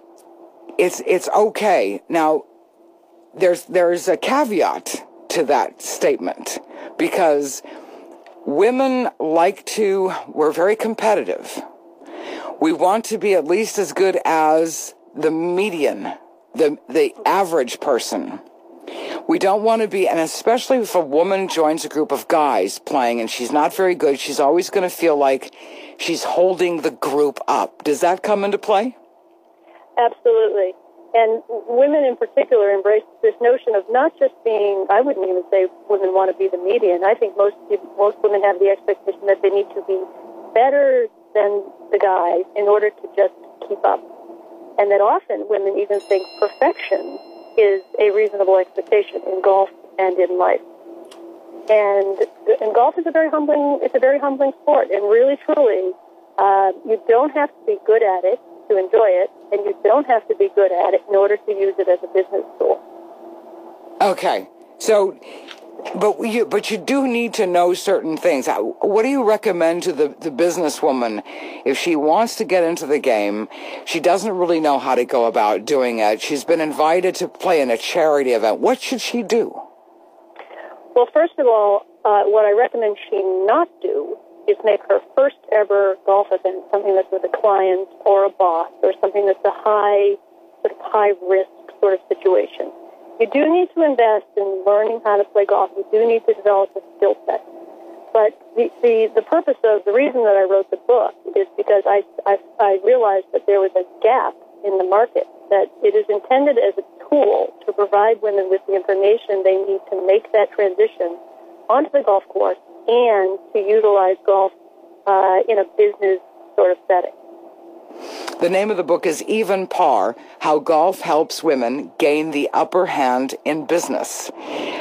it's okay. Now, there's a caveat to that statement, because women we're very competitive. We want to be at least as good as the median, the average person. We don't want to be, and especially if a woman joins a group of guys playing and she's not very good, she's always going to feel like she's holding the group up. Does that come into play? Absolutely. And women in particular embrace this notion of not just being, I wouldn't even say women want to be the median. I think most women have the expectation that they need to be better than the guys in order to just keep up. And that often women even think perfection is a reasonable expectation in golf and in life. And golf is a very humbling sport. And really, truly, you don't have to be good at it to enjoy it, and you don't have to be good at it in order to use it as a business tool. Okay. So, but you do need to know certain things. What do you recommend to the businesswoman if she wants to get into the game? She doesn't really know how to go about doing it. She's been invited to play in a charity event. What should she do? Well, first of all, what I recommend she not do is make her first ever golf event something that's with a client or a boss or something that's a high risk sort of situation. You do need to invest in learning how to play golf. You do need to develop a skill set. But the purpose of the reason that I wrote the book is because I realized that there was a gap in the market, that it is intended as a tool to provide women with the information they need to make that transition onto the golf course and to utilize golf in a business sort of setting. The name of the book is Even Par, How Golf Helps Women Gain the Upper Hand in Business.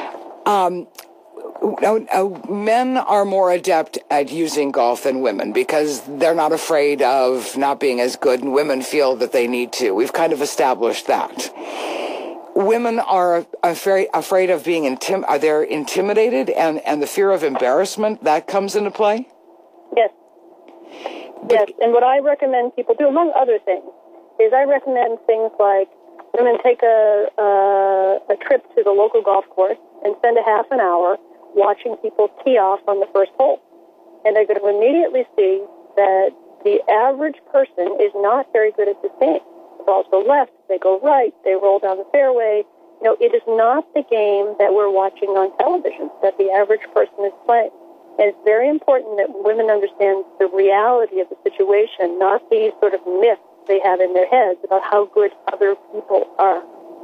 Men are more adept at using golf than women because they're not afraid of not being as good, and women feel that they need to. We've kind of established that. Women are afraid of being are they intimidated, and the fear of embarrassment, that comes into play? Yes. Yes, and what I recommend people do, among other things, is I recommend things like women take a trip to the local golf course and spend a half an hour watching people tee off on the first hole. And they're going to immediately see that the average person is not very good at this game. The balls go left, they go right, they roll down the fairway. It is not the game that we're watching on television that the average person is playing. And it's very important that women understand the reality of the situation, not these sort of myths they have in their heads about how good other people are.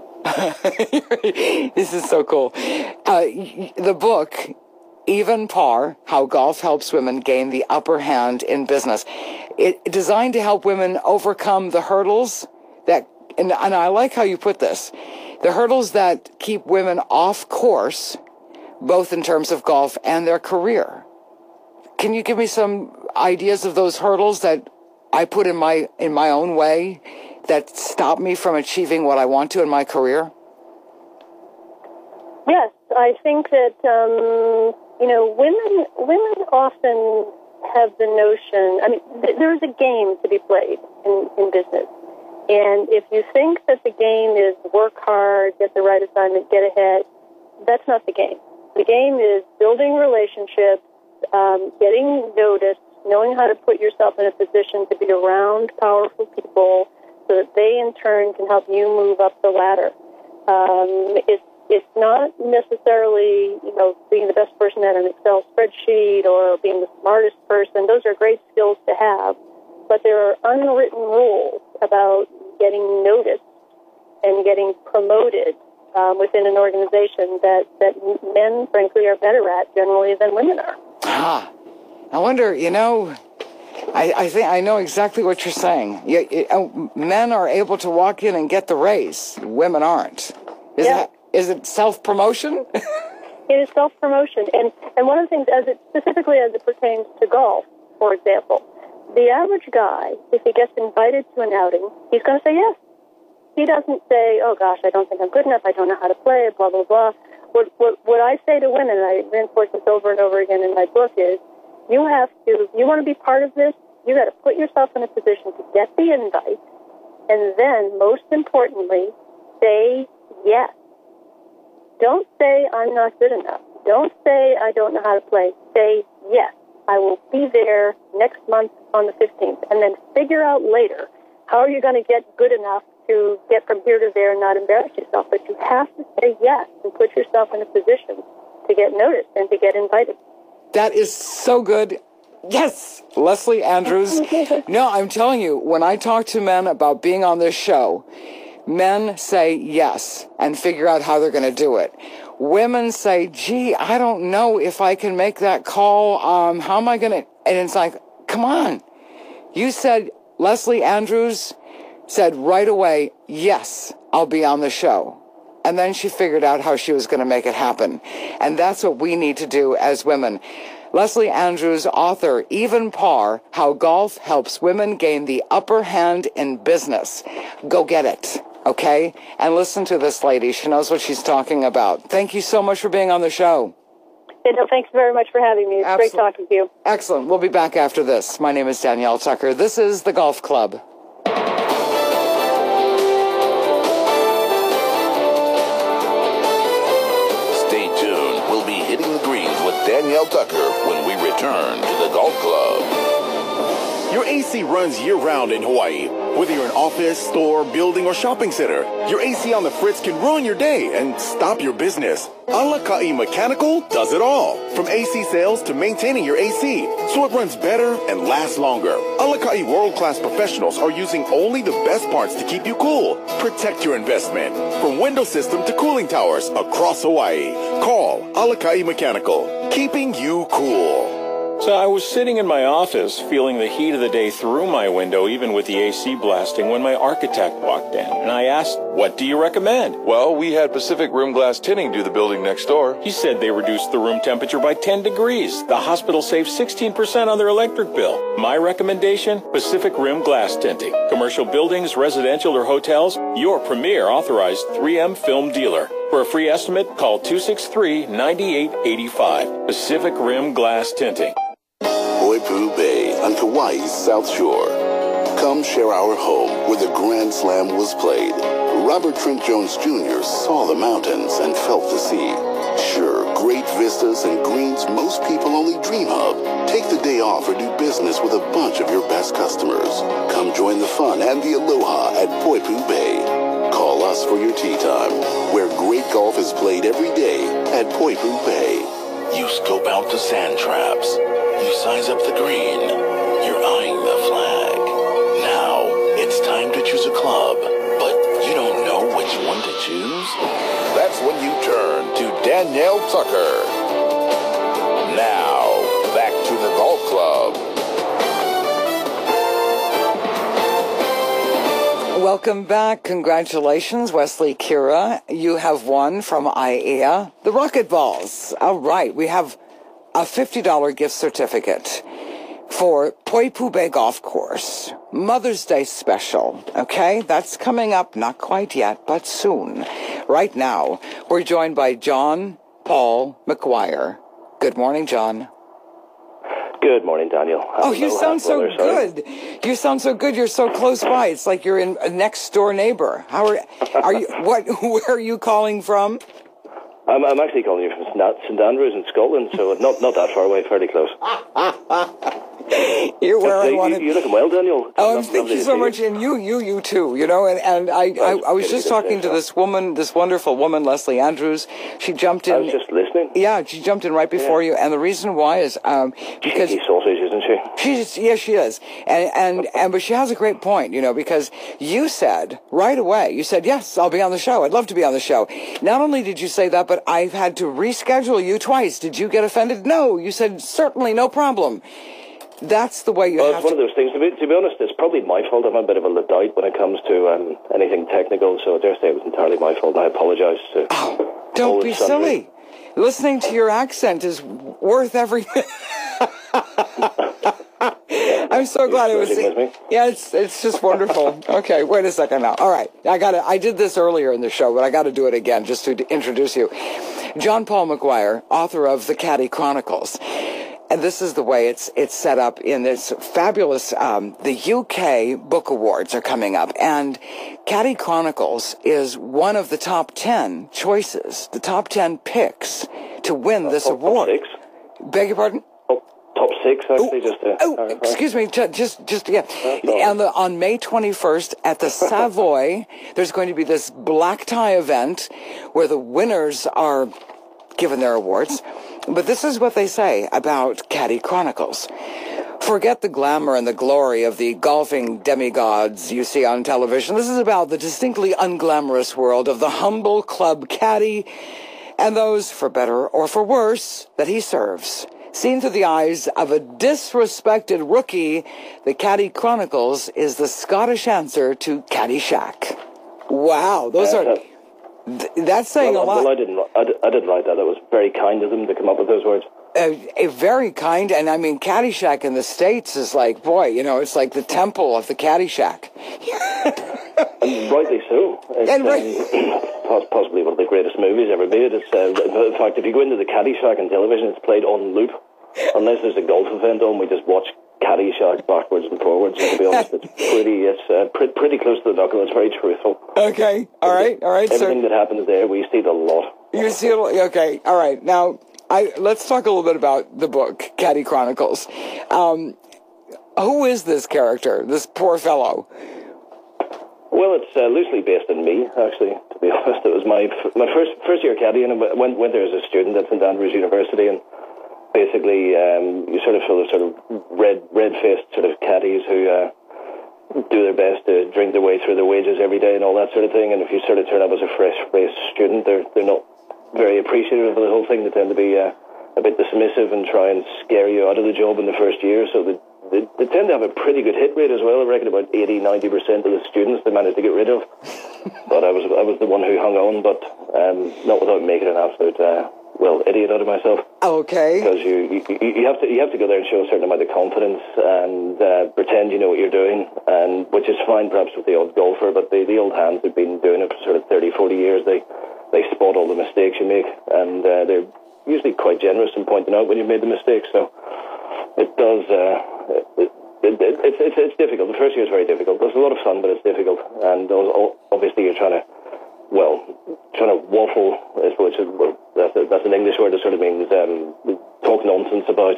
This is so cool. The book, Even Par, How Golf Helps Women Gain the Upper Hand in Business, it's designed to help women overcome the hurdles that, and I like how you put this, the hurdles that keep women off course, both in terms of golf and their career. Can you give me some ideas of those hurdles that I put in my own way that stop me from achieving what I want to in my career? Yes, I think that women often have the notion. I mean, there is a game to be played in business, and if you think that the game is work hard, get the right assignment, get ahead, that's not the game. The game is building relationships, getting noticed, knowing how to put yourself in a position to be around powerful people so that they, in turn, can help you move up the ladder. It's not necessarily, being the best person at an Excel spreadsheet or being the smartest person. Those are great skills to have. But there are unwritten rules about getting noticed and getting promoted within an organization that men, frankly, are better at generally than women are. I wonder, I think I know exactly what you're saying. Men are able to walk in and get the raise. Women aren't. Is it self-promotion? It is self-promotion. And one of the things, specifically as it pertains to golf, for example, the average guy, if he gets invited to an outing, he's going to say yes. He doesn't say, oh, gosh, I don't think I'm good enough, I don't know how to play, blah, blah, blah. What I say to women, and I reinforce this over and over again in my book, is you want to be part of this, you got to put yourself in a position to get the invite, and then, most importantly, say yes. Don't say I'm not good enough. Don't say I don't know how to play. Say yes. I will be there next month on the 15th, and then figure out later how are you going to get good enough to get from here to there and not embarrass yourself. But you have to say yes and put yourself in a position to get noticed and to get invited. That is so good. Yes, Leslie Andrews. No, I'm telling you, when I talk to men about being on this show, men say yes and figure out how they're going to do it. Women say, gee, I don't know if I can make that call. How am I going to? And it's like, come on. You said, Leslie Andrews said right away, yes, I'll be on the show. And then she figured out how she was going to make it happen. And that's what we need to do as women. Leslie Andrews, author, Even Par, How Golf Helps Women Gain the Upper Hand in Business. Go get it, okay? And listen to this lady. She knows what she's talking about. Thank you so much for being on the show. Thanks very much for having me. It's great talking to you. Excellent. We'll be back after this. My name is Danielle Tucker. This is The Golf Club. Stay tuned. We'll be hitting the greens with Danielle Tucker when we return to The Golf Club. Your AC runs year-round in Hawaii. Whether you're an office, store, building, or shopping center, your AC on the fritz can ruin your day and stop your business. Alakai Mechanical does it all. From AC sales to maintaining your AC, so it runs better and lasts longer. Alakai world-class professionals are using only the best parts to keep you cool. Protect your investment. From window system to cooling towers across Hawaii. Call Alakai Mechanical, keeping you cool. So I was sitting in my office, feeling the heat of the day through my window, even with the AC blasting, when my architect walked in. And I asked, what do you recommend? Well, we had Pacific Rim Glass Tinning do the building next door. He said they reduced the room temperature by 10 degrees. The hospital saved 16% on their electric bill. My recommendation, Pacific Rim Glass Tinting. Commercial buildings, residential, or hotels, your premier authorized 3M film dealer. For a free estimate, call 263-9885. Pacific Rim Glass Tinting. Poipu Bay on Kauai's South Shore. Come share our home where the Grand Slam was played. Robert Trent Jones Jr. saw the mountains and felt the sea. Sure, great vistas and greens most people only dream of. Take the day off or do business with a bunch of your best customers. Come join the fun and the aloha at Poipu Bay. Call us for your tee time, where great golf is played every day at Poipu Bay. You scope out the sand traps. You size up the green. You're eyeing the flag. Now, it's time to choose a club, but you don't know which one to choose? That's when you turn to Danielle Tucker. Now, back to the Golf Club. Welcome back. Congratulations, Wesley Kira. You have won from IEA the Rocket Balls. All right. We have a $50 gift certificate for Poipu Bay Golf Course. Mother's Day special. Okay? That's coming up. Not quite yet, but soon. Right now, we're joined by John Paul McGuire. Good morning, John. Good morning, Daniel. Oh, you sound so good. You sound so good. You're so close by. It's like you're in a next door neighbor. How are you? Where are you calling from? I'm actually calling you from St Andrews in Scotland, so not that far away, fairly close. You're wearing one. You're looking well, Daniel. Oh, thank you so much, and you too. You know, and I was just talking to this woman, this wonderful woman, Leslie Andrews. She jumped in. I was just listening. Yeah, she jumped in right before you, and the reason why is because cheeky sausage, isn't she? She is, and but she has a great point, you know, because you said right away, you said yes, I'll be on the show. I'd love to be on the show. Not only did you say that, but I've had to reschedule you twice. Did you get offended? No, you said certainly, no problem. That's the way you have to... Well, it's one of those things. To be honest, it's probably my fault. I'm a bit of a Luddite when it comes to anything technical, so I dare say it was entirely my fault, and I apologise to... Oh, don't be silly. Listening to your accent is worth every... I'm so glad it was... Yeah, it's just wonderful. Okay, wait a second now. All right, I did this earlier in the show, but I got to do it again just to introduce you. John Paul McGuire, author of The Caddy Chronicles. And this is the way it's set up in this fabulous, the UK Book Awards are coming up. And Caddy Chronicles is one of the top 10 choices, the top 10 picks to win this award. Top 6? Beg your pardon? Top 6, actually. Excuse me, yeah. And on May 21st at the Savoy, there's going to be this black tie event where the winners are given their awards. But this is what they say about Caddy Chronicles. Forget the glamour and the glory of the golfing demigods you see on television. This is about the distinctly unglamorous world of the humble club caddy and those, for better or for worse, that he serves. Seen through the eyes of a disrespected rookie, the Caddy Chronicles is the Scottish answer to Caddyshack. Wow, those are... That's saying a lot. Well, I didn't write that. It was very kind of them to come up with those words. Very kind, and I mean, Caddyshack in the States is like, boy, you know, it's like the temple of the Caddyshack. And rightly so. It's possibly one of the greatest movies ever made. It's, in fact, if you go into the Caddyshack on television, it's played on loop. Unless there's a golf event on, we just watch Caddyshack backwards and forwards. And to be honest, it's pretty close to the knuckle. It's very truthful. Okay, all right. Everything that happens there, we see the lot. You see it. Okay, all right. Now, let's talk a little bit about the book, Caddy Chronicles. Who is this character? This poor fellow. Well, it's loosely based on me, actually. To be honest, it was my first year caddy, and I went there as a student at St Andrews University, and basically, you sort of feel the sort of red-faced sort of caddies who do their best to drink their way through their wages every day and all that sort of thing. And if you sort of turn up as a fresh-faced student, they're not very appreciative of the whole thing. They tend to be a bit dismissive and try and scare you out of the job in the first year. So they tend to have a pretty good hit rate as well. I reckon about 80-90% of the students they managed to get rid of. But I was the one who hung on, but not without making an absolute idiot out of myself. Okay. Because you have to go there and show a certain amount of confidence and pretend you know what you're doing, and which is fine perhaps with the old golfer, but the old hands who've been doing it for sort of 30-40 years, they spot all the mistakes you make, and they're usually quite generous in pointing out when you've made the mistakes. So it does. It's difficult. The first year is very difficult. There's a lot of fun, but it's difficult, and obviously you're trying to waffle, I suppose. That's an English word that sort of means talk nonsense about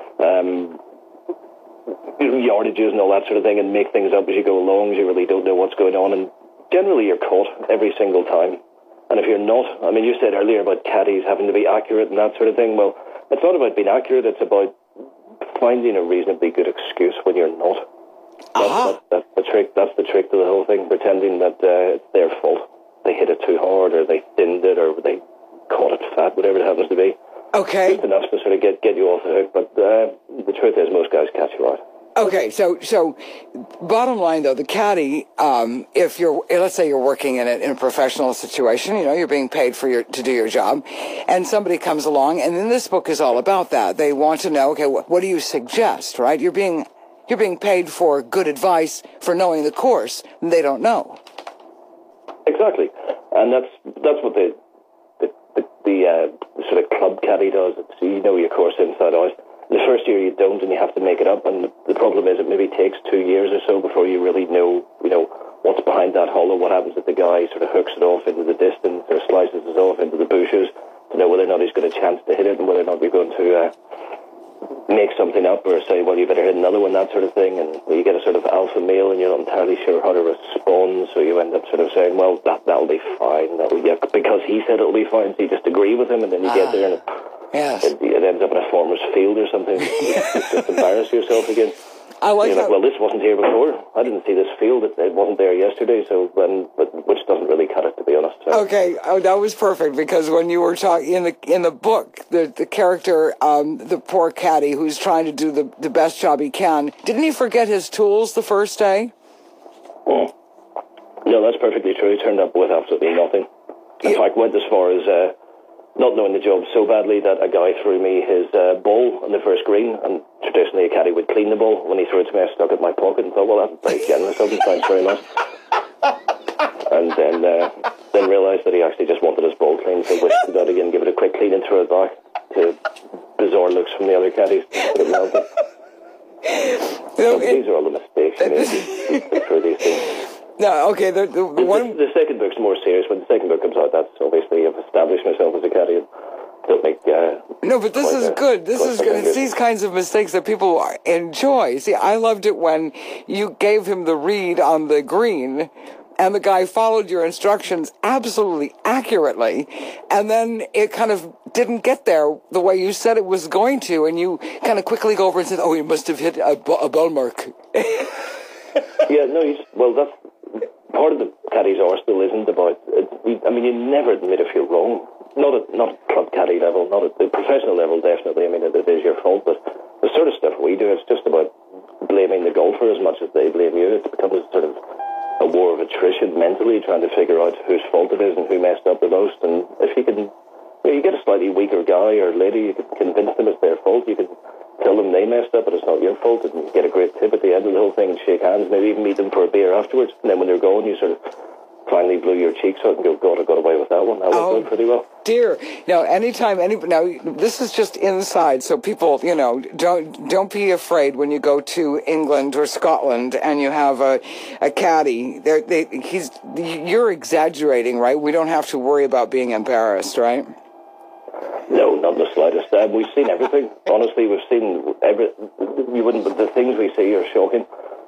yardages and all that sort of thing, and make things up as you go along. You really don't know what's going on, and generally you're caught every single time. And if you're not, I mean, you said earlier about caddies having to be accurate and that sort of thing. Well, it's not about being accurate. It's about finding a reasonably good excuse when you're not. That's the trick. That's the trick to the whole thing. Pretending that it's their fault. They hit it too hard, or they thinned it, or they caught it fat, whatever it happens to be. Okay. Just enough to sort of get you off the hook. But the truth is, most guys catch you out. Okay, so bottom line though, the caddy, if let's say you're working in a professional situation, you know, you're being paid to do your job, and somebody comes along, and then this book is all about that. They want to know, okay, what do you suggest, right? You're being paid for good advice for knowing the course, and they don't know. Exactly, and that's what the sort of club caddy does. So you know your course inside out. The first year you don't, and you have to make it up. And the problem is, it maybe takes 2 years or so before you really know, what's behind that hollow, what happens if the guy sort of hooks it off into the distance or slices it off into the bushes to know whether or not he's got a chance to hit it and whether or not you're going to make something up or say, well, you better hit another one, that sort of thing. And you get a sort of alpha male and you're not entirely sure how to respond, so you end up sort of saying, well, that'll be fine. Because he said it'll be fine, so you just agree with him, and then you get there and it ends up in a farmer's field or something. You just embarrass yourself again. I like that. Like, well, this wasn't here before. I didn't see this field. It wasn't there yesterday, but which doesn't really cut it, to be honest. So. Okay, that was perfect, because when you were talking in the book, the character, the poor caddy who's trying to do the best job he can, didn't he forget his tools the first day? Oh. No, that's perfectly true. He turned up with absolutely nothing. In fact, went as far as not knowing the job so badly that a guy threw me his ball on the first green, and traditionally a caddy would clean the ball. When he threw it to me, I stuck it in my pocket and thought, well, that's very generous of him, thanks very much. And then realised that he actually just wanted his ball cleaned, so wished to that again, give it a quick clean and throw it back to bizarre looks from the other caddies. These are all the mistakes you make through these things. No, okay. The second book's more serious. When the second book comes out, that's obviously I've established myself as a caddy and don't make. No, but this is good. This is good. It's these kinds of mistakes that people enjoy. See, I loved it when you gave him the read on the green, and the guy followed your instructions absolutely accurately, and then it kind of didn't get there the way you said it was going to, and you kind of quickly go over and said, "Oh, he must have hit a ball mark." Yeah, no, that's. Part of the caddy's arsenal isn't about. I mean, you never admit if you're wrong. Not at club caddy level, not at the professional level. Definitely, I mean, it is your fault. But the sort of stuff we do, it's just about blaming the golfer as much as they blame you. It becomes sort of a war of attrition mentally, trying to figure out whose fault it is and who messed up the most. And if you can, you get a slightly weaker guy or lady, you can convince them it's their fault. You can tell them they messed up, but it's not your fault, and you get a great tip at the end of the whole thing and shake hands, maybe even meet them for a beer afterwards. And then when they're gone, you sort of finally blew your cheeks out and go, God, I got away with that one. That went pretty well. Dear. Now, this is just inside, so people, don't be afraid when you go to England or Scotland and you have a caddy. You're exaggerating, right? We don't have to worry about being embarrassed, right? No, not in the slightest. We've seen everything. Honestly, we've seen the things we see are shocking.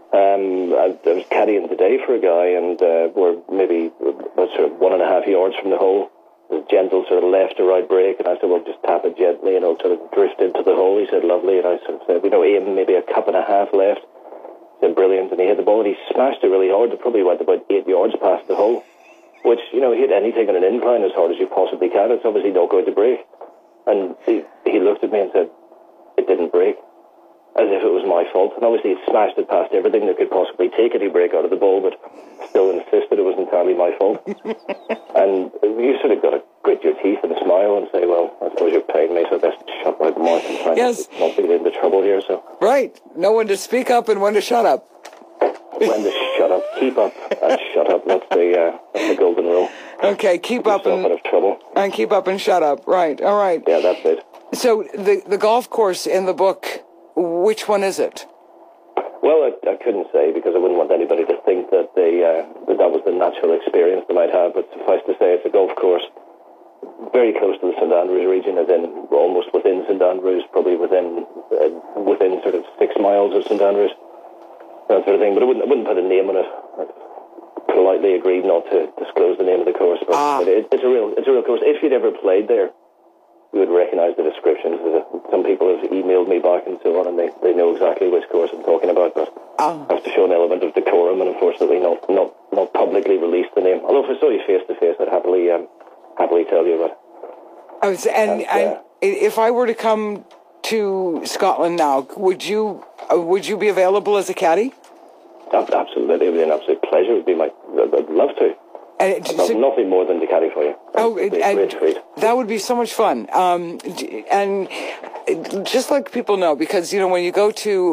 I was caddying today for a guy, and we're maybe sort of 1.5 yards from the hole. A gentle sort of left to right break, and I said, well, just tap it gently and it'll sort of drift into the hole. He said, lovely. And I sort of said, aim maybe a cup and a half left. He said, brilliant. And he hit the ball, and he smashed it really hard. It probably went about 8 yards past the hole, which, hit anything on an incline as hard as you possibly can. It's obviously not going to break. And he looked at me and said, it didn't break, as if it was my fault. And obviously he smashed it past everything that could possibly take any break out of the ball, but still insisted it was entirely my fault. And you sort of got to grit your teeth and smile and say, well, I suppose you're paying me, so best shut my mouth and try not to get into trouble here. So right. Know when to speak up and when to shut up. When to shut up, keep up, and shut up. That's the golden rule. Okay, keep up and out of trouble. And keep up and shut up. Right. All right. Yeah, that's it. So the golf course in the book, which one is it? Well, I couldn't say, because I wouldn't want anybody to think that that was the natural experience they might have. But suffice to say, it's a golf course very close to the St Andrews region, as in almost within St Andrews, probably within sort of 6 miles of St Andrews. That sort of thing, but I wouldn't put a name on it. I politely agreed not to disclose the name of the course, but it's a real course. If you'd ever played there, you would recognise the descriptions. Some people have emailed me back and so on, and they know exactly which course I'm talking about, but I have to show an element of decorum and unfortunately not publicly release the name. Although if I saw you face to face, I'd happily tell you about it. And if I were to come to Scotland now, would you be available as a caddy? Absolutely, it would be an absolute pleasure. I'd love to. I'd love nothing more than to caddy for you. Great treat. That would be so much fun. And just like people know, because when you go to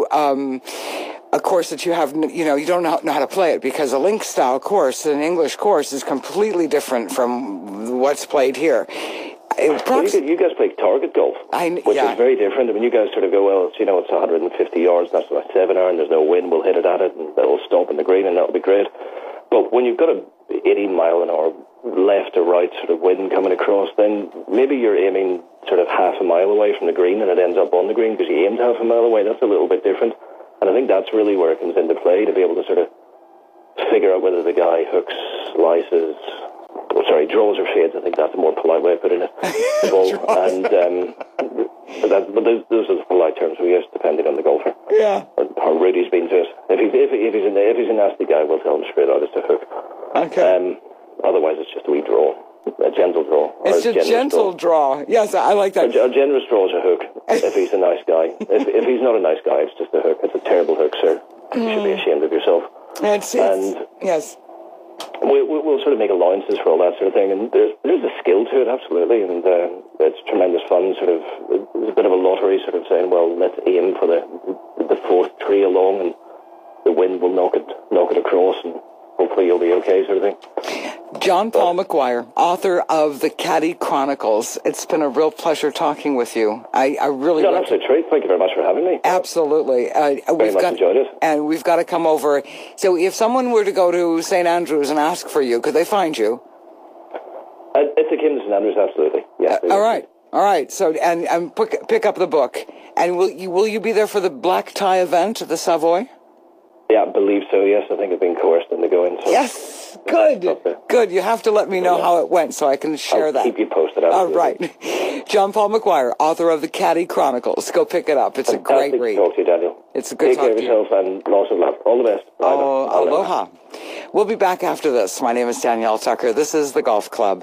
a course that you have, you don't know how to play it, because a link style course, an English course, is completely different from what's played here. You guys play target golf, which is very different. I mean, you guys sort of go, well, it's 150 yards, that's about 7 iron, there's no wind, we'll hit it at it, and it'll stop in the green, and that'll be great. well, when you've got a 80 mile an hour left or right sort of wind coming across, then maybe you're aiming sort of half a mile away from the green and it ends up on the green because you aimed half a mile away. That's a little bit different. And I think that's really where it comes into play, to be able to sort of figure out whether the guy hooks, slices, draws or fades. I think that's a more polite way of putting it. But those are the polite terms we use, depending on the golfer. Yeah. Or how rude he's been to us. If he's a nasty guy, we'll tell him straight out it's a hook. Okay. Otherwise, it's just a wee draw, a gentle draw. It's a gentle draw. Yes, I like that. A generous draw is a hook. If he's a nice guy, if he's not a nice guy, it's just a hook. It's a terrible hook, sir. You should be ashamed of yourself. Yes. We'll sort of make allowances for all that sort of thing, and there's a skill to it, absolutely, and it's tremendous fun. Sort of, it's a bit of a lottery, sort of saying, well, let's aim for the fourth tree along, and the wind will knock it across, and hopefully you'll be okay, sort of thing. John Paul McGuire, author of the Caddy Chronicles. It's been a real pleasure talking with you. I really... No, that's a treat. Thank you very much for having me. Absolutely. Very much enjoyed it. And we've got to come over. So if someone were to go to St. Andrews and ask for you, could they find you? If they came to St. Andrews, absolutely. Yeah. All right. So and pick up the book. And will you be there for the black tie event at the Savoy? Yeah, I believe so, yes. I think I've been coerced into going. So. Yes, good. You have to let me know how it went so I can share that. I'll keep you posted. All right. John Paul McGuire, author of the Caddy Chronicles. Go pick it up. It's a great read. Talk to you, Daniel. It's a good talk to you. Take care of yourself and lots of love. All the best. Bye. Aloha. We'll be back after this. My name is Danielle Tucker. This is the Golf Club.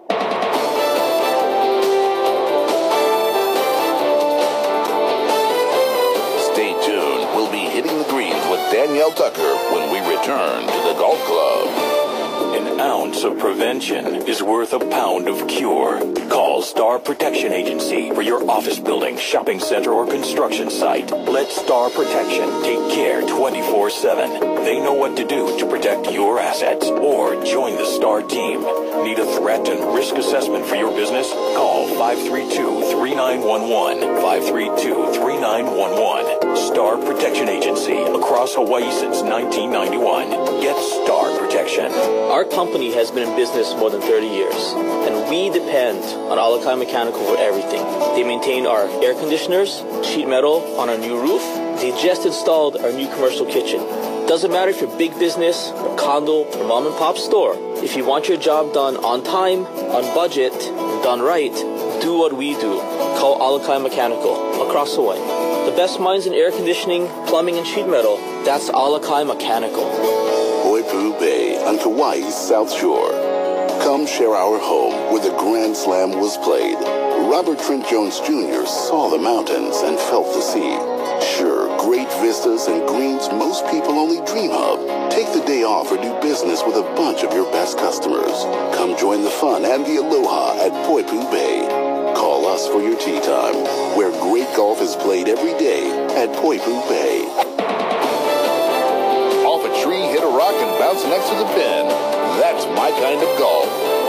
Danielle Tucker when we return to the Golf Club. An ounce of prevention is worth a pound of cure. Call Star Protection Agency for your office building, shopping center, or construction site. Let Star Protection take care 24/7. They know what to do to protect your assets. Or join the Star team. Need a threat and risk assessment for your business? Call 532-3911. 532-3911. Star Protection Agency, across Hawaii since 1991. Get Star Protection. Our company has been in business more than 30 years, and we depend on Alakai Mechanical for everything. They maintain our air conditioners, sheet metal on our new roof. They just installed our new commercial kitchen. Doesn't matter if you're big business, or condo, or mom and pop store. If you want your job done on time, on budget, and done right, do what we do. Call Alakai Mechanical across Hawaii. The best minds in air conditioning, plumbing, and sheet metal. That's Alakai Mechanical. Poipu Bay on Kauai's South Shore. Come share our home where the Grand Slam was played. Robert Trent Jones Jr. saw the mountains and felt the sea. Sure, great vistas and greens most people only dream of. Take the day off or do business with a bunch of your best customers. Come join the fun and the aloha at Poipu Bay. Call us for your tea time, where great golf is played every day at Poipu Bay. Off a tree, hit a rock, and bounce next to the pin. That's my kind of golf.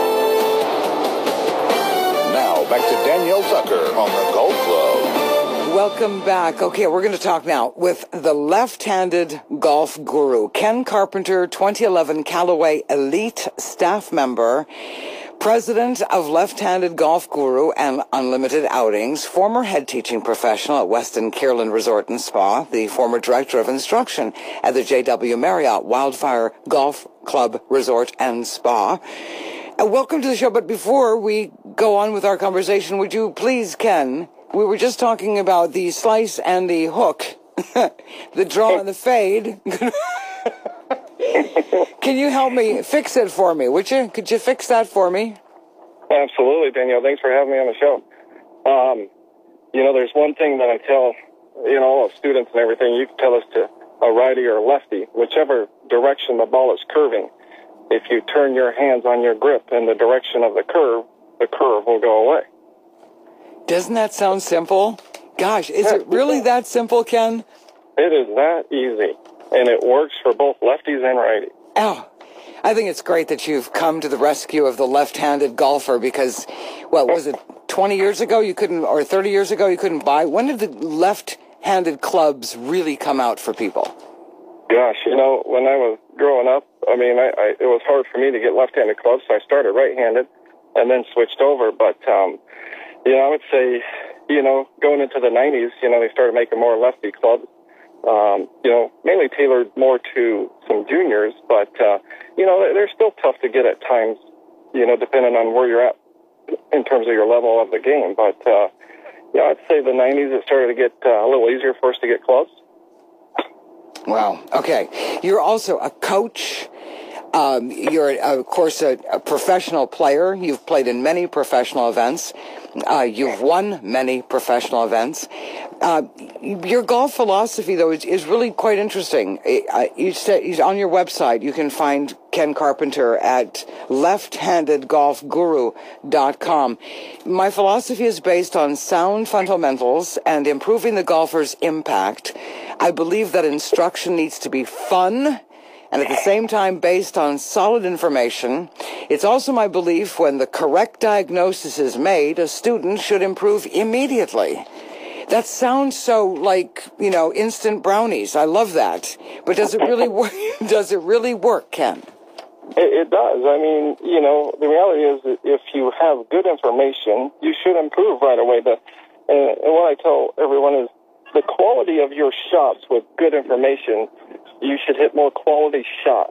Now, back to Danielle Tucker on the Golf Club. Welcome back. Okay, we're going to talk now with the left-handed golf guru, Ken Carpenter, 2011 Callaway Elite staff member, president of Left-Handed Golf Guru and Unlimited Outings, former head teaching professional at Westin Kierland Resort and Spa, the former director of instruction at the JW Marriott Wildfire Golf Club Resort and Spa. Welcome to the show, but before we go on with our conversation, would you please, Ken, we were just talking about the slice and the hook, the draw and the fade. Can you help me fix it for me, would you? Could you fix that for me? Absolutely, Danielle. Thanks for having me on the show. There's one thing that I tell, all students and everything. You can tell us to a righty or a lefty, whichever direction the ball is curving. If you turn your hands on your grip in the direction of the curve will go away. Doesn't that sound simple? Gosh, is it really that simple, Ken? It is that easy, and it works for both lefties and righties. Oh, I think it's great that you've come to the rescue of the left-handed golfer because, what was it, 20 years ago you couldn't, or 30 years ago you couldn't buy? When did the left-handed clubs really come out for people? Gosh, you know, when I was growing up, I mean, it was hard for me to get left-handed clubs, so I started right-handed and then switched over. But, you know, I would say, you know, going into the 90s, you know, they started making more lefty clubs, you know, mainly tailored more to some juniors. But, you know, they're still tough to get at times, you know, depending on where you're at in terms of your level of the game. But, yeah, I'd say the 90s, it started to get a little easier for us to get clubs. Wow. Okay. You're also a coach. You're, of course, a professional player. You've played in many professional events. You've won many professional events. Your golf philosophy, though, is really quite interesting. You said on your website, you can find Ken Carpenter at lefthandedgolfguru.com. My philosophy is based on sound fundamentals and improving the golfer's impact. I believe that instruction needs to be fun and at the same time based on solid information. It's also my belief when the correct diagnosis is made, a student should improve immediately. That sounds so like, you know, instant brownies. I love that. But does it really work? Does it really work, Ken? It does. I mean, you know, the reality is that if you have good information, you should improve right away. And what I tell everyone is the quality of your shots with good information, you should hit more quality shots.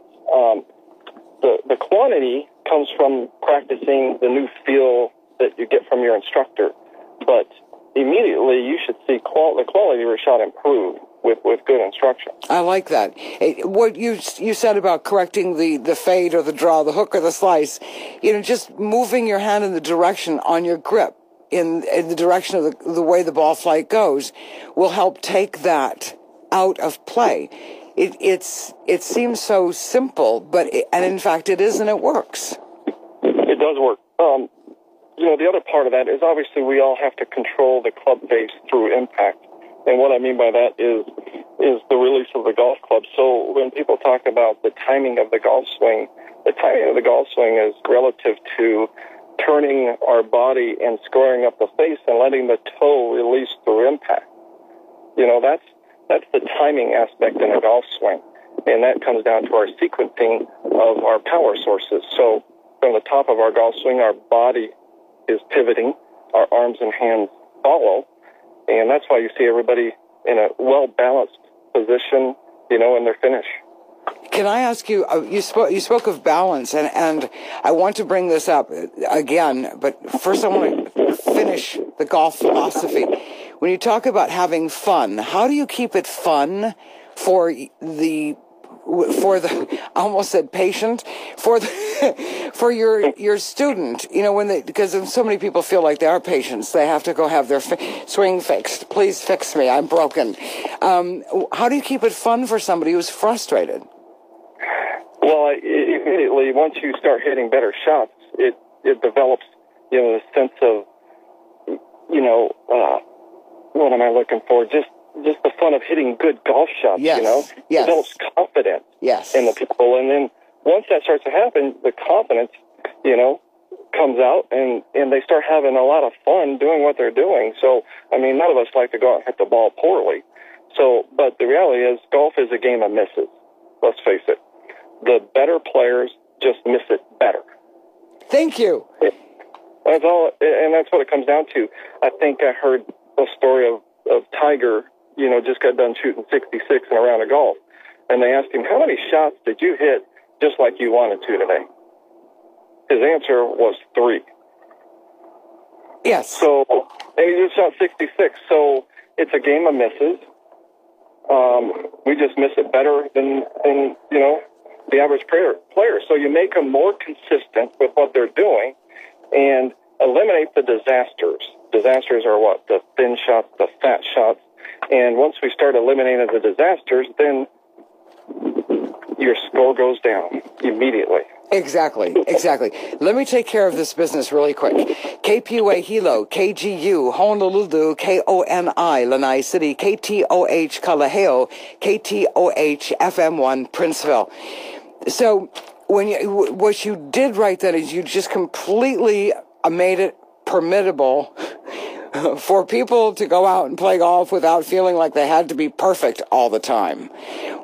The quantity comes from practicing the new feel that you get from your instructor. But immediately you should see the quality of your shot improve with good instruction. I like that. What you said about correcting the fade or the draw, the hook or the slice, you know, just moving your hand in the direction on your grip, in the direction of the way the ball flight goes, will help take that out of play. It seems so simple, but in fact it is, and it works. It does work. You know, the other part of that is obviously we all have to control the club face through impact. And what I mean by that is the release of the golf club. So when people talk about the timing of the golf swing, the timing of the golf swing is relative to turning our body and squaring up the face and letting the toe release through impact. You know, that's the timing aspect in a golf swing. And that comes down to our sequencing of our power sources. So from the top of our golf swing, our body is pivoting, our arms and hands follow, and that's why you see everybody in a well-balanced position, you know, in their finish. Can I ask you, you spoke of balance, and I want to bring this up again, but first I want to finish the golf philosophy. When you talk about having fun, how do you keep it fun for the I almost said patient, for your student, you know, because so many people feel like they are patients, they have to go have their swing fixed. Please fix me, I'm broken. How do you keep it fun for somebody who's frustrated? Well, immediately once you start hitting better shots, it develops, you know, a sense of, you know, what am I looking for? Just the fun of hitting good golf shots, yes. You know? Yes. Develops confidence in the people. And then once that starts to happen, the confidence, you know, comes out and they start having a lot of fun doing what they're doing. So, I mean, none of us like to go out and hit the ball poorly. So, but the reality is golf is a game of misses. Let's face it. The better players just miss it better. Thank you. That's all, and that's what it comes down to. I think I heard a story of Tiger, you know, just got done shooting 66 in a round of golf. And they asked him, how many shots did you hit just like you wanted to today? His answer was 3. Yes. So, and he just shot 66. So it's a game of misses. We just miss it better than you know, the average player. So you make them more consistent with what they're doing and eliminate the disasters. Disasters are what? The thin shots, the fat shots. And once we start eliminating the disasters, then your score goes down immediately. Exactly. Let me take care of this business really quick. KPUA Hilo, KGU, Honolulu, KONI, Lanai City, KTOH Kalaheo, KTOH FM1 Princeville. So what you did right then is you just completely made it permittable for people to go out and play golf without feeling like they had to be perfect all the time.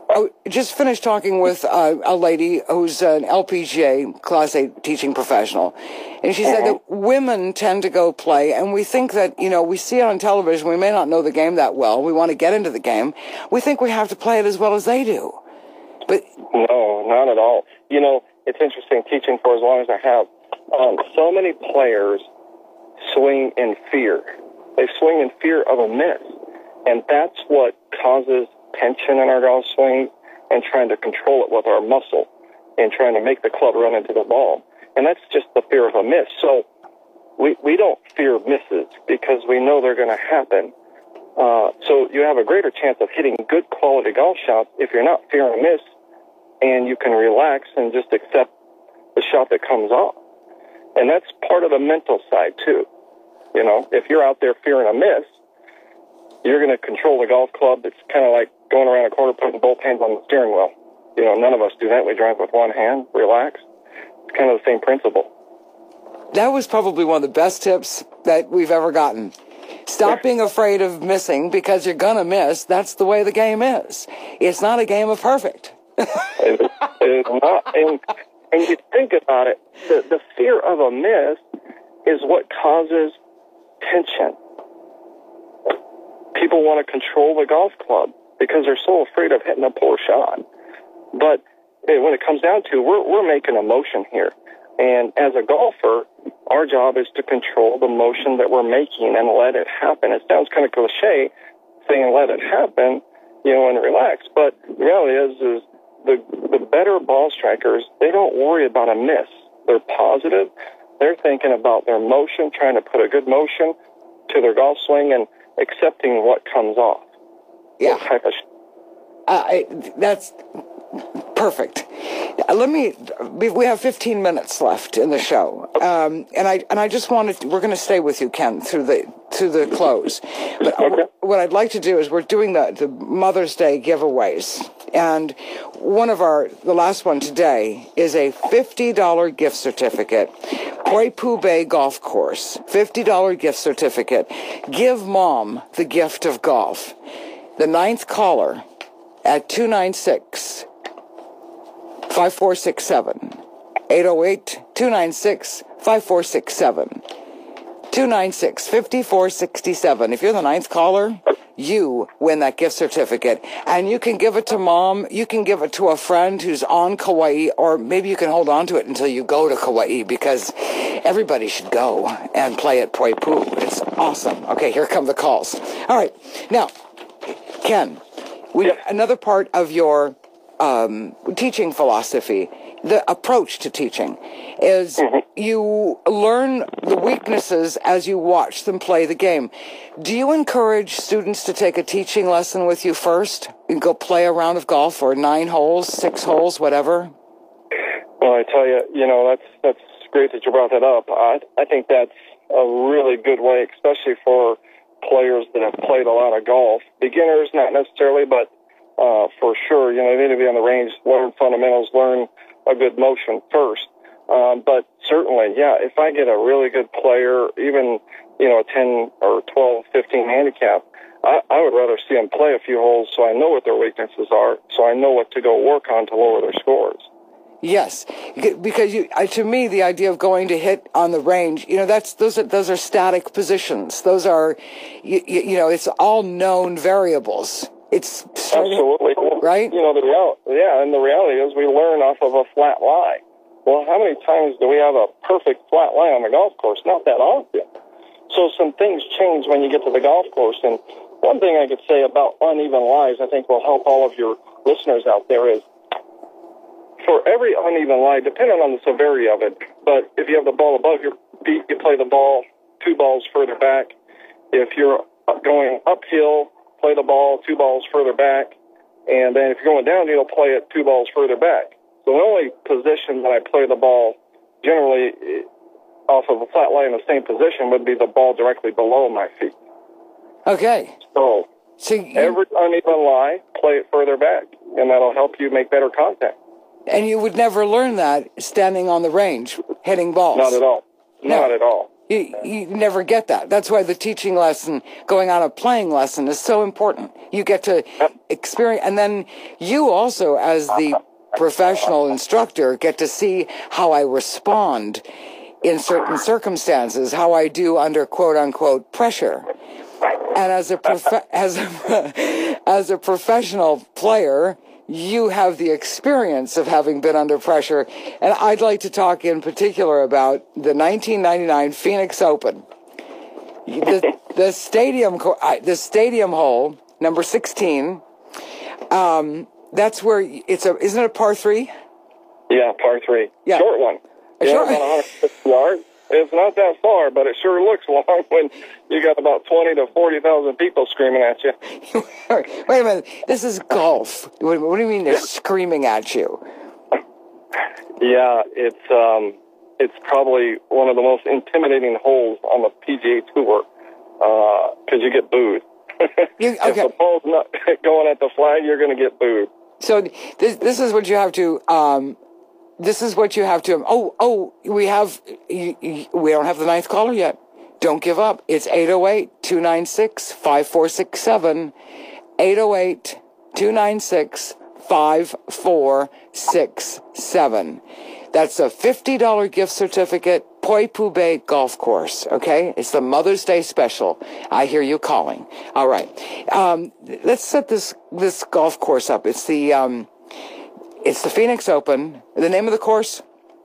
I just finished talking with a lady who's an LPGA Class A teaching professional, and she said that women tend to go play, and we think that, you know, we see it on television, we may not know the game that well, we want to get into the game, we think we have to play it as well as they do. But no, not at all. You know, it's interesting teaching for as long as I have. So many players swing in fear. They swing in fear of a miss, and that's what causes tension in our golf swing and trying to control it with our muscle and trying to make the club run into the ball. And that's just the fear of a miss. So we don't fear misses because we know they're going to happen. So you have a greater chance of hitting good quality golf shots if you're not fearing a miss and you can relax and just accept the shot that comes off. And that's part of the mental side too. You know, if you're out there fearing a miss, you're going to control the golf club. It's kind of like going around a corner putting both hands on the steering wheel. You know, none of us do that. We drive with one hand, relax. It's kind of the same principle. that was probably one of the best tips that we've ever gotten. Stop being afraid of missing because you're going to miss. That's the way the game is. It's not a game of perfect. It's not. And you think about it, the fear of a miss is what causes tension. People want to control the golf club because they're so afraid of hitting a poor shot. But when it comes down to, we're making a motion here. And as a golfer, our job is to control the motion that we're making and let it happen. It sounds kind of cliche saying let it happen, and relax. But the reality is the better ball strikers, they don't worry about a miss. They're positive. They're thinking about their motion, trying to put a good motion to their golf swing and accepting what comes off. Yeah. What type of that's perfect. We have 15 minutes left in the show. And I just we're going to stay with you, Ken, through the close. But what I'd like to do is we're doing the Mother's Day giveaways. And the last one today is a $50 gift certificate, Poipu Bay Golf Course, $50 gift certificate. Give Mom the gift of golf. The 9th caller at 296-5467. 808-296-5467. 296-5467. If you're the 9th caller, you win that gift certificate. And you can give it to Mom. You can give it to a friend who's on Kauai, or maybe you can hold on to it until you go to Kauai, because everybody should go and play at Poipu. It's awesome. Okay, here come the calls. All right. Now, Ken, another part of your teaching philosophy, the approach to teaching, is you learn the weaknesses as you watch them play the game. Do you encourage students to take a teaching lesson with you first and go play a round of golf for 9 holes, 6 holes, whatever? Well, I tell you, that's great that you brought that up. I think that's a really good way, especially for players that have played a lot of golf. Beginners, not necessarily, but for sure, they need to be on the range, learn fundamentals, learn a good motion first. But certainly, if I get a really good player, even, a 10 or 12, 15 handicap, I would rather see them play a few holes so I know what their weaknesses are, so I know what to go work on to lower their scores. Yes, because to me, the idea of going to hit on the range, those are static positions. Those are, it's all known variables. It's absolutely right. And the reality is we learn off of a flat lie. Well, how many times do we have a perfect flat lie on the golf course? Not that often. So some things change when you get to the golf course. And one thing I could say about uneven lies, I think will help all of your listeners out there, is for every uneven lie, depending on the severity of it, but if you have the ball above your feet, you play the ball 2 balls further back. If you're going uphill, play the ball 2 balls further back. And then if you're going down, you'll play it 2 balls further back. So the only position that I play the ball generally off of a flat lie in the same position would be the ball directly below my feet. Okay. So every uneven lie, play it further back, and that'll help you make better contact. And you would never learn that standing on the range, hitting balls. Not at all. Not at all. You never get that. That's why the teaching lesson, going on a playing lesson, is so important. You get to experience, and then you also, as the professional instructor, get to see how I respond in certain circumstances, how I do under quote-unquote pressure. And as a professional player, you have the experience of having been under pressure. And I'd like to talk in particular about the 1999 Phoenix Open. The stadium hole, number 16, that's where isn't it a par 3? Yeah, par 3. Yeah. Short one. Short about 150 yards. It's not that far, but it sure looks long when you got about 20 to 40,000 people screaming at you. Wait a minute. This is golf. What do you mean they're screaming at you? Yeah, it's probably one of the most intimidating holes on the PGA Tour because you get booed. If the ball's not going at the flag, you're going to get booed. So this is what you have to. This is what you have to. We don't have the ninth caller yet. Don't give up. It's 808-296-5467. 808-296-5467. That's a $50 gift certificate, Poipu Bay Golf Course, okay? It's the Mother's Day special. I hear you calling. All right. Let's set this golf course up. It's the Phoenix Open. The name of the course?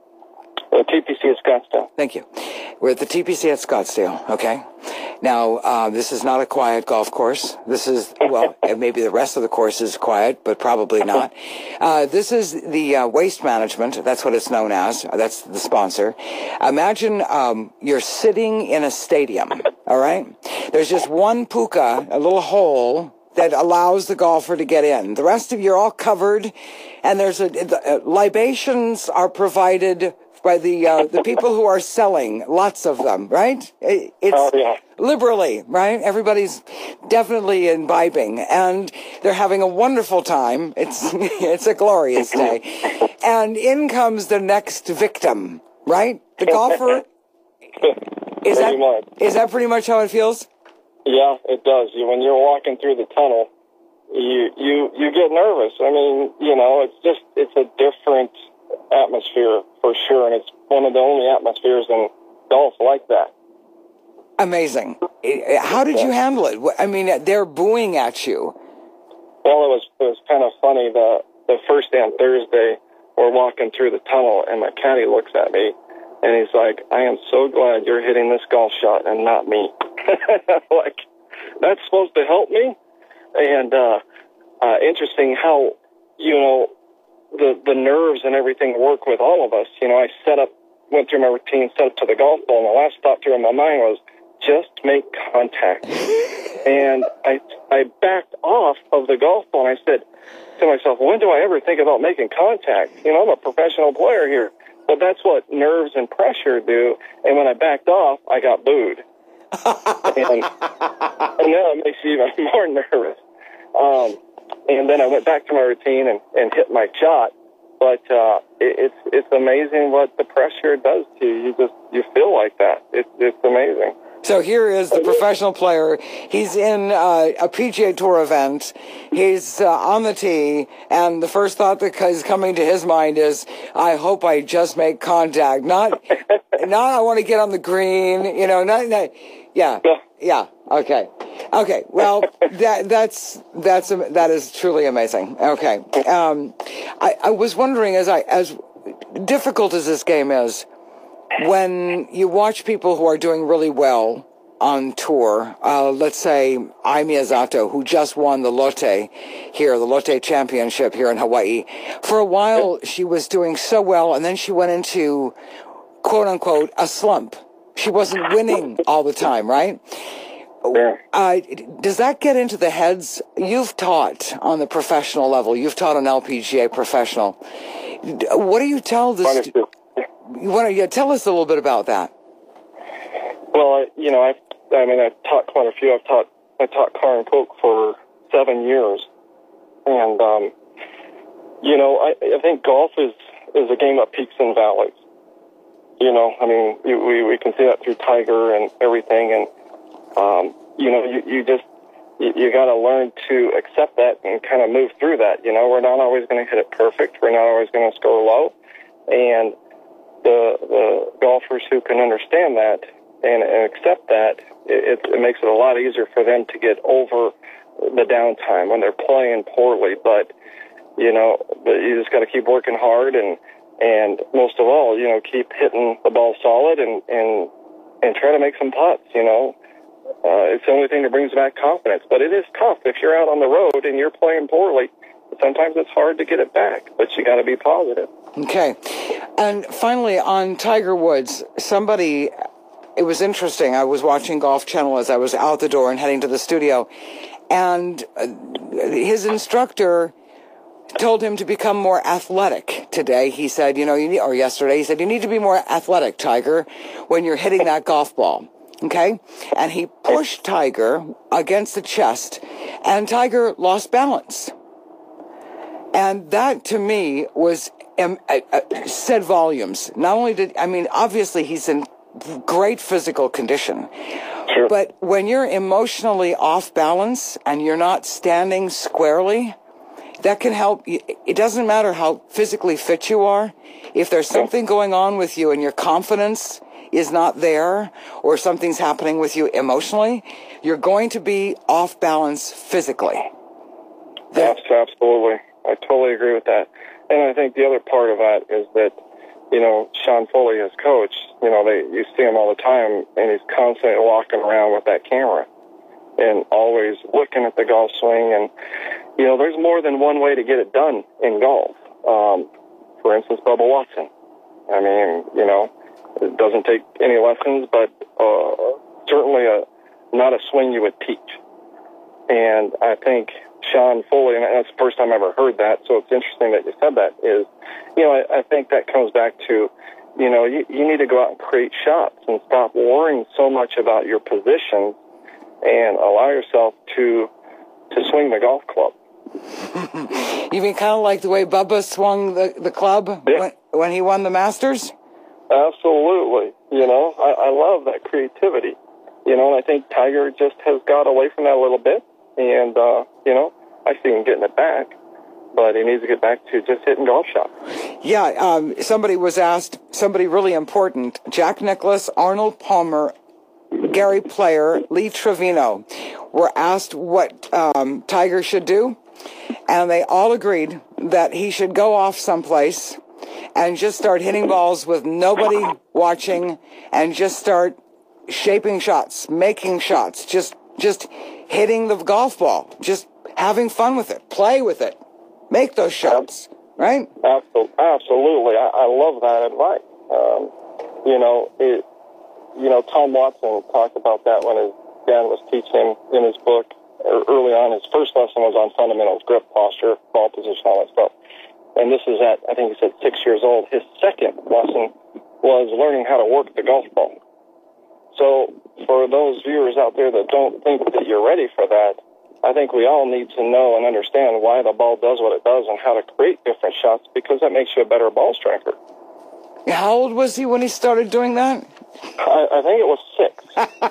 TPC at Scottsdale. Thank you. We're at the TPC at Scottsdale, okay? Now, this is not a quiet golf course. This is, well, maybe the rest of the course is quiet, but probably not. This is the Waste Management. That's what it's known as. That's the sponsor. Imagine you're sitting in a stadium, all right? There's just one puka, a little hole, that allows the golfer to get in. The rest of you are all covered, and there's libations are provided by the people who are selling, lots of them, right? It's liberally, right? Everybody's definitely imbibing, and they're having a wonderful time. It's a glorious day. And in comes the next victim, right? The golfer. Is that pretty much how it feels? Yeah, it does. When you're walking through the tunnel, you get nervous. I mean, it's a different atmosphere for sure, and it's one of the only atmospheres in golf like that. Amazing. How did you handle it? I mean, they're booing at you. Well, it was kind of funny. The first day on Thursday, we're walking through the tunnel, and my caddy looks at me, and he's like, "I am so glad you're hitting this golf shot and not me." Like, that's supposed to help me? And interesting how, the nerves and everything work with all of us. I went through my routine, set up to the golf ball, and the last thought through in my mind was, just make contact. And I backed off of the golf ball, and I said to myself, when do I ever think about making contact? I'm a professional player here. But that's what nerves and pressure do. And when I backed off, I got booed. and now it makes you even more nervous. And then I went back to my routine and hit my shot. But it's amazing what the pressure does to you. You feel like that. It's amazing. So here is the professional player. He's in a PGA Tour event. He's on the tee, and the first thought that is coming to his mind is, I hope I just make contact. Not I want to get on the green, yeah, okay. Well, that is truly amazing. Okay. I was wondering, as difficult as this game is, when you watch people who are doing really well on tour, let's say Ai Miyazato, who just won the Lotte Championship here in Hawaii. For a while, she was doing so well, and then she went into, quote-unquote, a slump. She wasn't winning all the time, right? Does that get into the heads? You've taught on the professional level. You've taught on LPGA professional. What do you tell this? Tell us a little bit about that. Well, I've taught quite a few. I taught Car and Coke for 7 years, and I think golf is a game of peaks and valleys. You know, I mean, we can see that through Tiger and everything, and you know, you got to learn to accept that and kind of move through that. You know, we're not always going to hit it perfect. We're not always going to score low, and the golfers who can understand that and accept that, it makes it a lot easier for them to get over the downtime when they're playing poorly. But you know, you just got to keep working hard and most of all, you know, keep hitting the ball solid and try to make some putts, you know. It's the only thing that brings back confidence. But it is tough if you're out on the road and you're playing poorly. Sometimes it's hard to get it back, but you got to be positive. Okay. And finally, on Tiger Woods, it was interesting. I was watching Golf Channel as I was out the door and heading to the studio, and his instructor told him to become more athletic today. He said, you know, yesterday, he said, you need to be more athletic, Tiger, when you're hitting that golf ball. Okay? And he pushed Tiger against the chest, and Tiger lost balance. And that, to me, was said volumes. Not only obviously he's in great physical condition. Sure. But when you're emotionally off balance and you're not standing squarely, that can help. It doesn't matter how physically fit you are. If there's something going on with you and your confidence is not there, or something's happening with you emotionally, you're going to be off balance physically. Absolutely. I totally agree with that. And I think the other part of that is that, you know, Sean Foley, his coach, you know, you see him all the time, and he's constantly walking around with that camera and always looking at the golf swing. And, you know, there's more than one way to get it done in golf. For instance, Bubba Watson. I mean, you know, it doesn't take any lessons, but certainly not a swing you would teach. And I think Sean Foley, and that's the first time I ever heard that, so it's interesting that you said that, is, you know, I think that comes back to, you know, you need to go out and create shots and stop worrying so much about your position and allow yourself to swing the golf club. You mean kind of like the way Bubba swung the club when he won the Masters? Absolutely. You know, I love that creativity. You know, and I think Tiger just has got away from that a little bit. And, you know, I see him getting it back, but he needs to get back to just hitting golf shots. Yeah, somebody was asked, somebody really important, Jack Nicklaus, Arnold Palmer, Gary Player, Lee Trevino, were asked what Tiger should do, and they all agreed that he should go off someplace and just start hitting balls with nobody watching and just start shaping shots, making shots, just hitting the golf ball, just having fun with it, play with it, make those shots, right? Absolutely. I love that advice. You know, Tom Watson talked about that when his dad was teaching in his book early on. His first lesson was on fundamentals, grip, posture, ball position, all that stuff. And this is at, I think he said 6 years old. His second lesson was learning how to work the golf ball. So for those viewers out there that don't think that you're ready for that, I think we all need to know and understand why the ball does what it does and how to create different shots, because that makes you a better ball striker. How old was he when he started doing that? I think it was 6.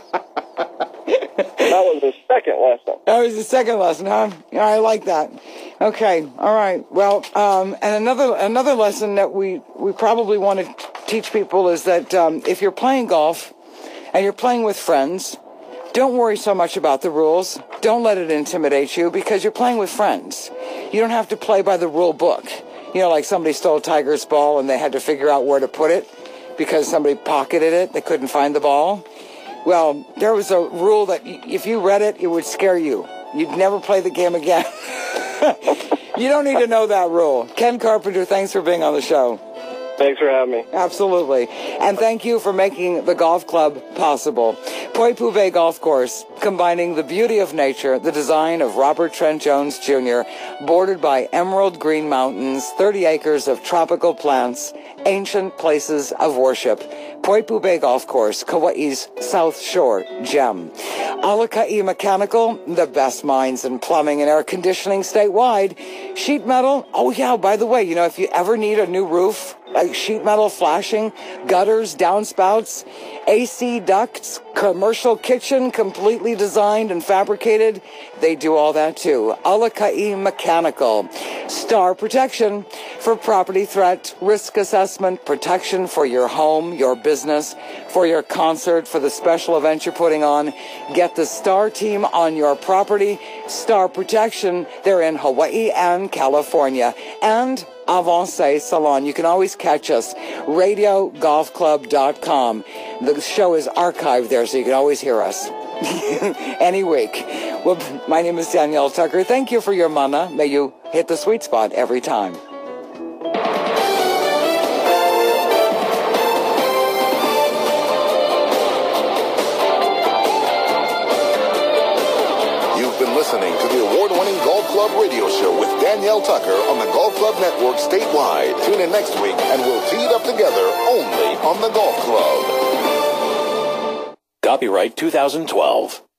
That was his second lesson. That was his second lesson, huh? Yeah, I like that. Okay, all right. Well, and another lesson that we probably want to teach people is that if you're playing golf and you're playing with friends, don't worry so much about the rules. Don't let it intimidate you, because you're playing with friends. You don't have to play by the rule book. You know, like somebody stole Tiger's ball and they had to figure out where to put it because somebody pocketed it. They couldn't find the ball. Well, there was a rule that if you read it, it would scare you. You'd never play the game again. You don't need to know that rule. Ken Carpenter, thanks for being on the show. Thanks for having me. Absolutely. And thank you for making the golf club possible. Poipu Bay Golf Course, combining the beauty of nature, the design of Robert Trent Jones Jr., bordered by emerald green mountains, 30 acres of tropical plants, ancient places of worship. Poipu Bay Golf Course, Kauai's South Shore gem. Alakai Mechanical, the best minds in plumbing and air conditioning statewide. Sheet metal, oh yeah, by the way, you know, if you ever need a new roof, sheet metal flashing, gutters, downspouts, AC ducts, commercial kitchen, completely designed and fabricated. They do all that too. Alakai Mechanical. Star Protection for property threat, risk assessment, protection for your home, your business, for your concert, for the special event you're putting on. Get the Star team on your property. Star Protection. They're in Hawaii and California. And Avancé Salon. You can always catch us. RadioGolfClub.com. The show is archived there, so you can always hear us any week. Well, my name is Danielle Tucker. Thank you for your mana. May you hit the sweet spot every time. Listening to the award-winning Golf Club radio show with Danielle Tucker on the Golf Club Network statewide. Tune in next week and we'll tee it up together only on the Golf Club. Copyright 2012.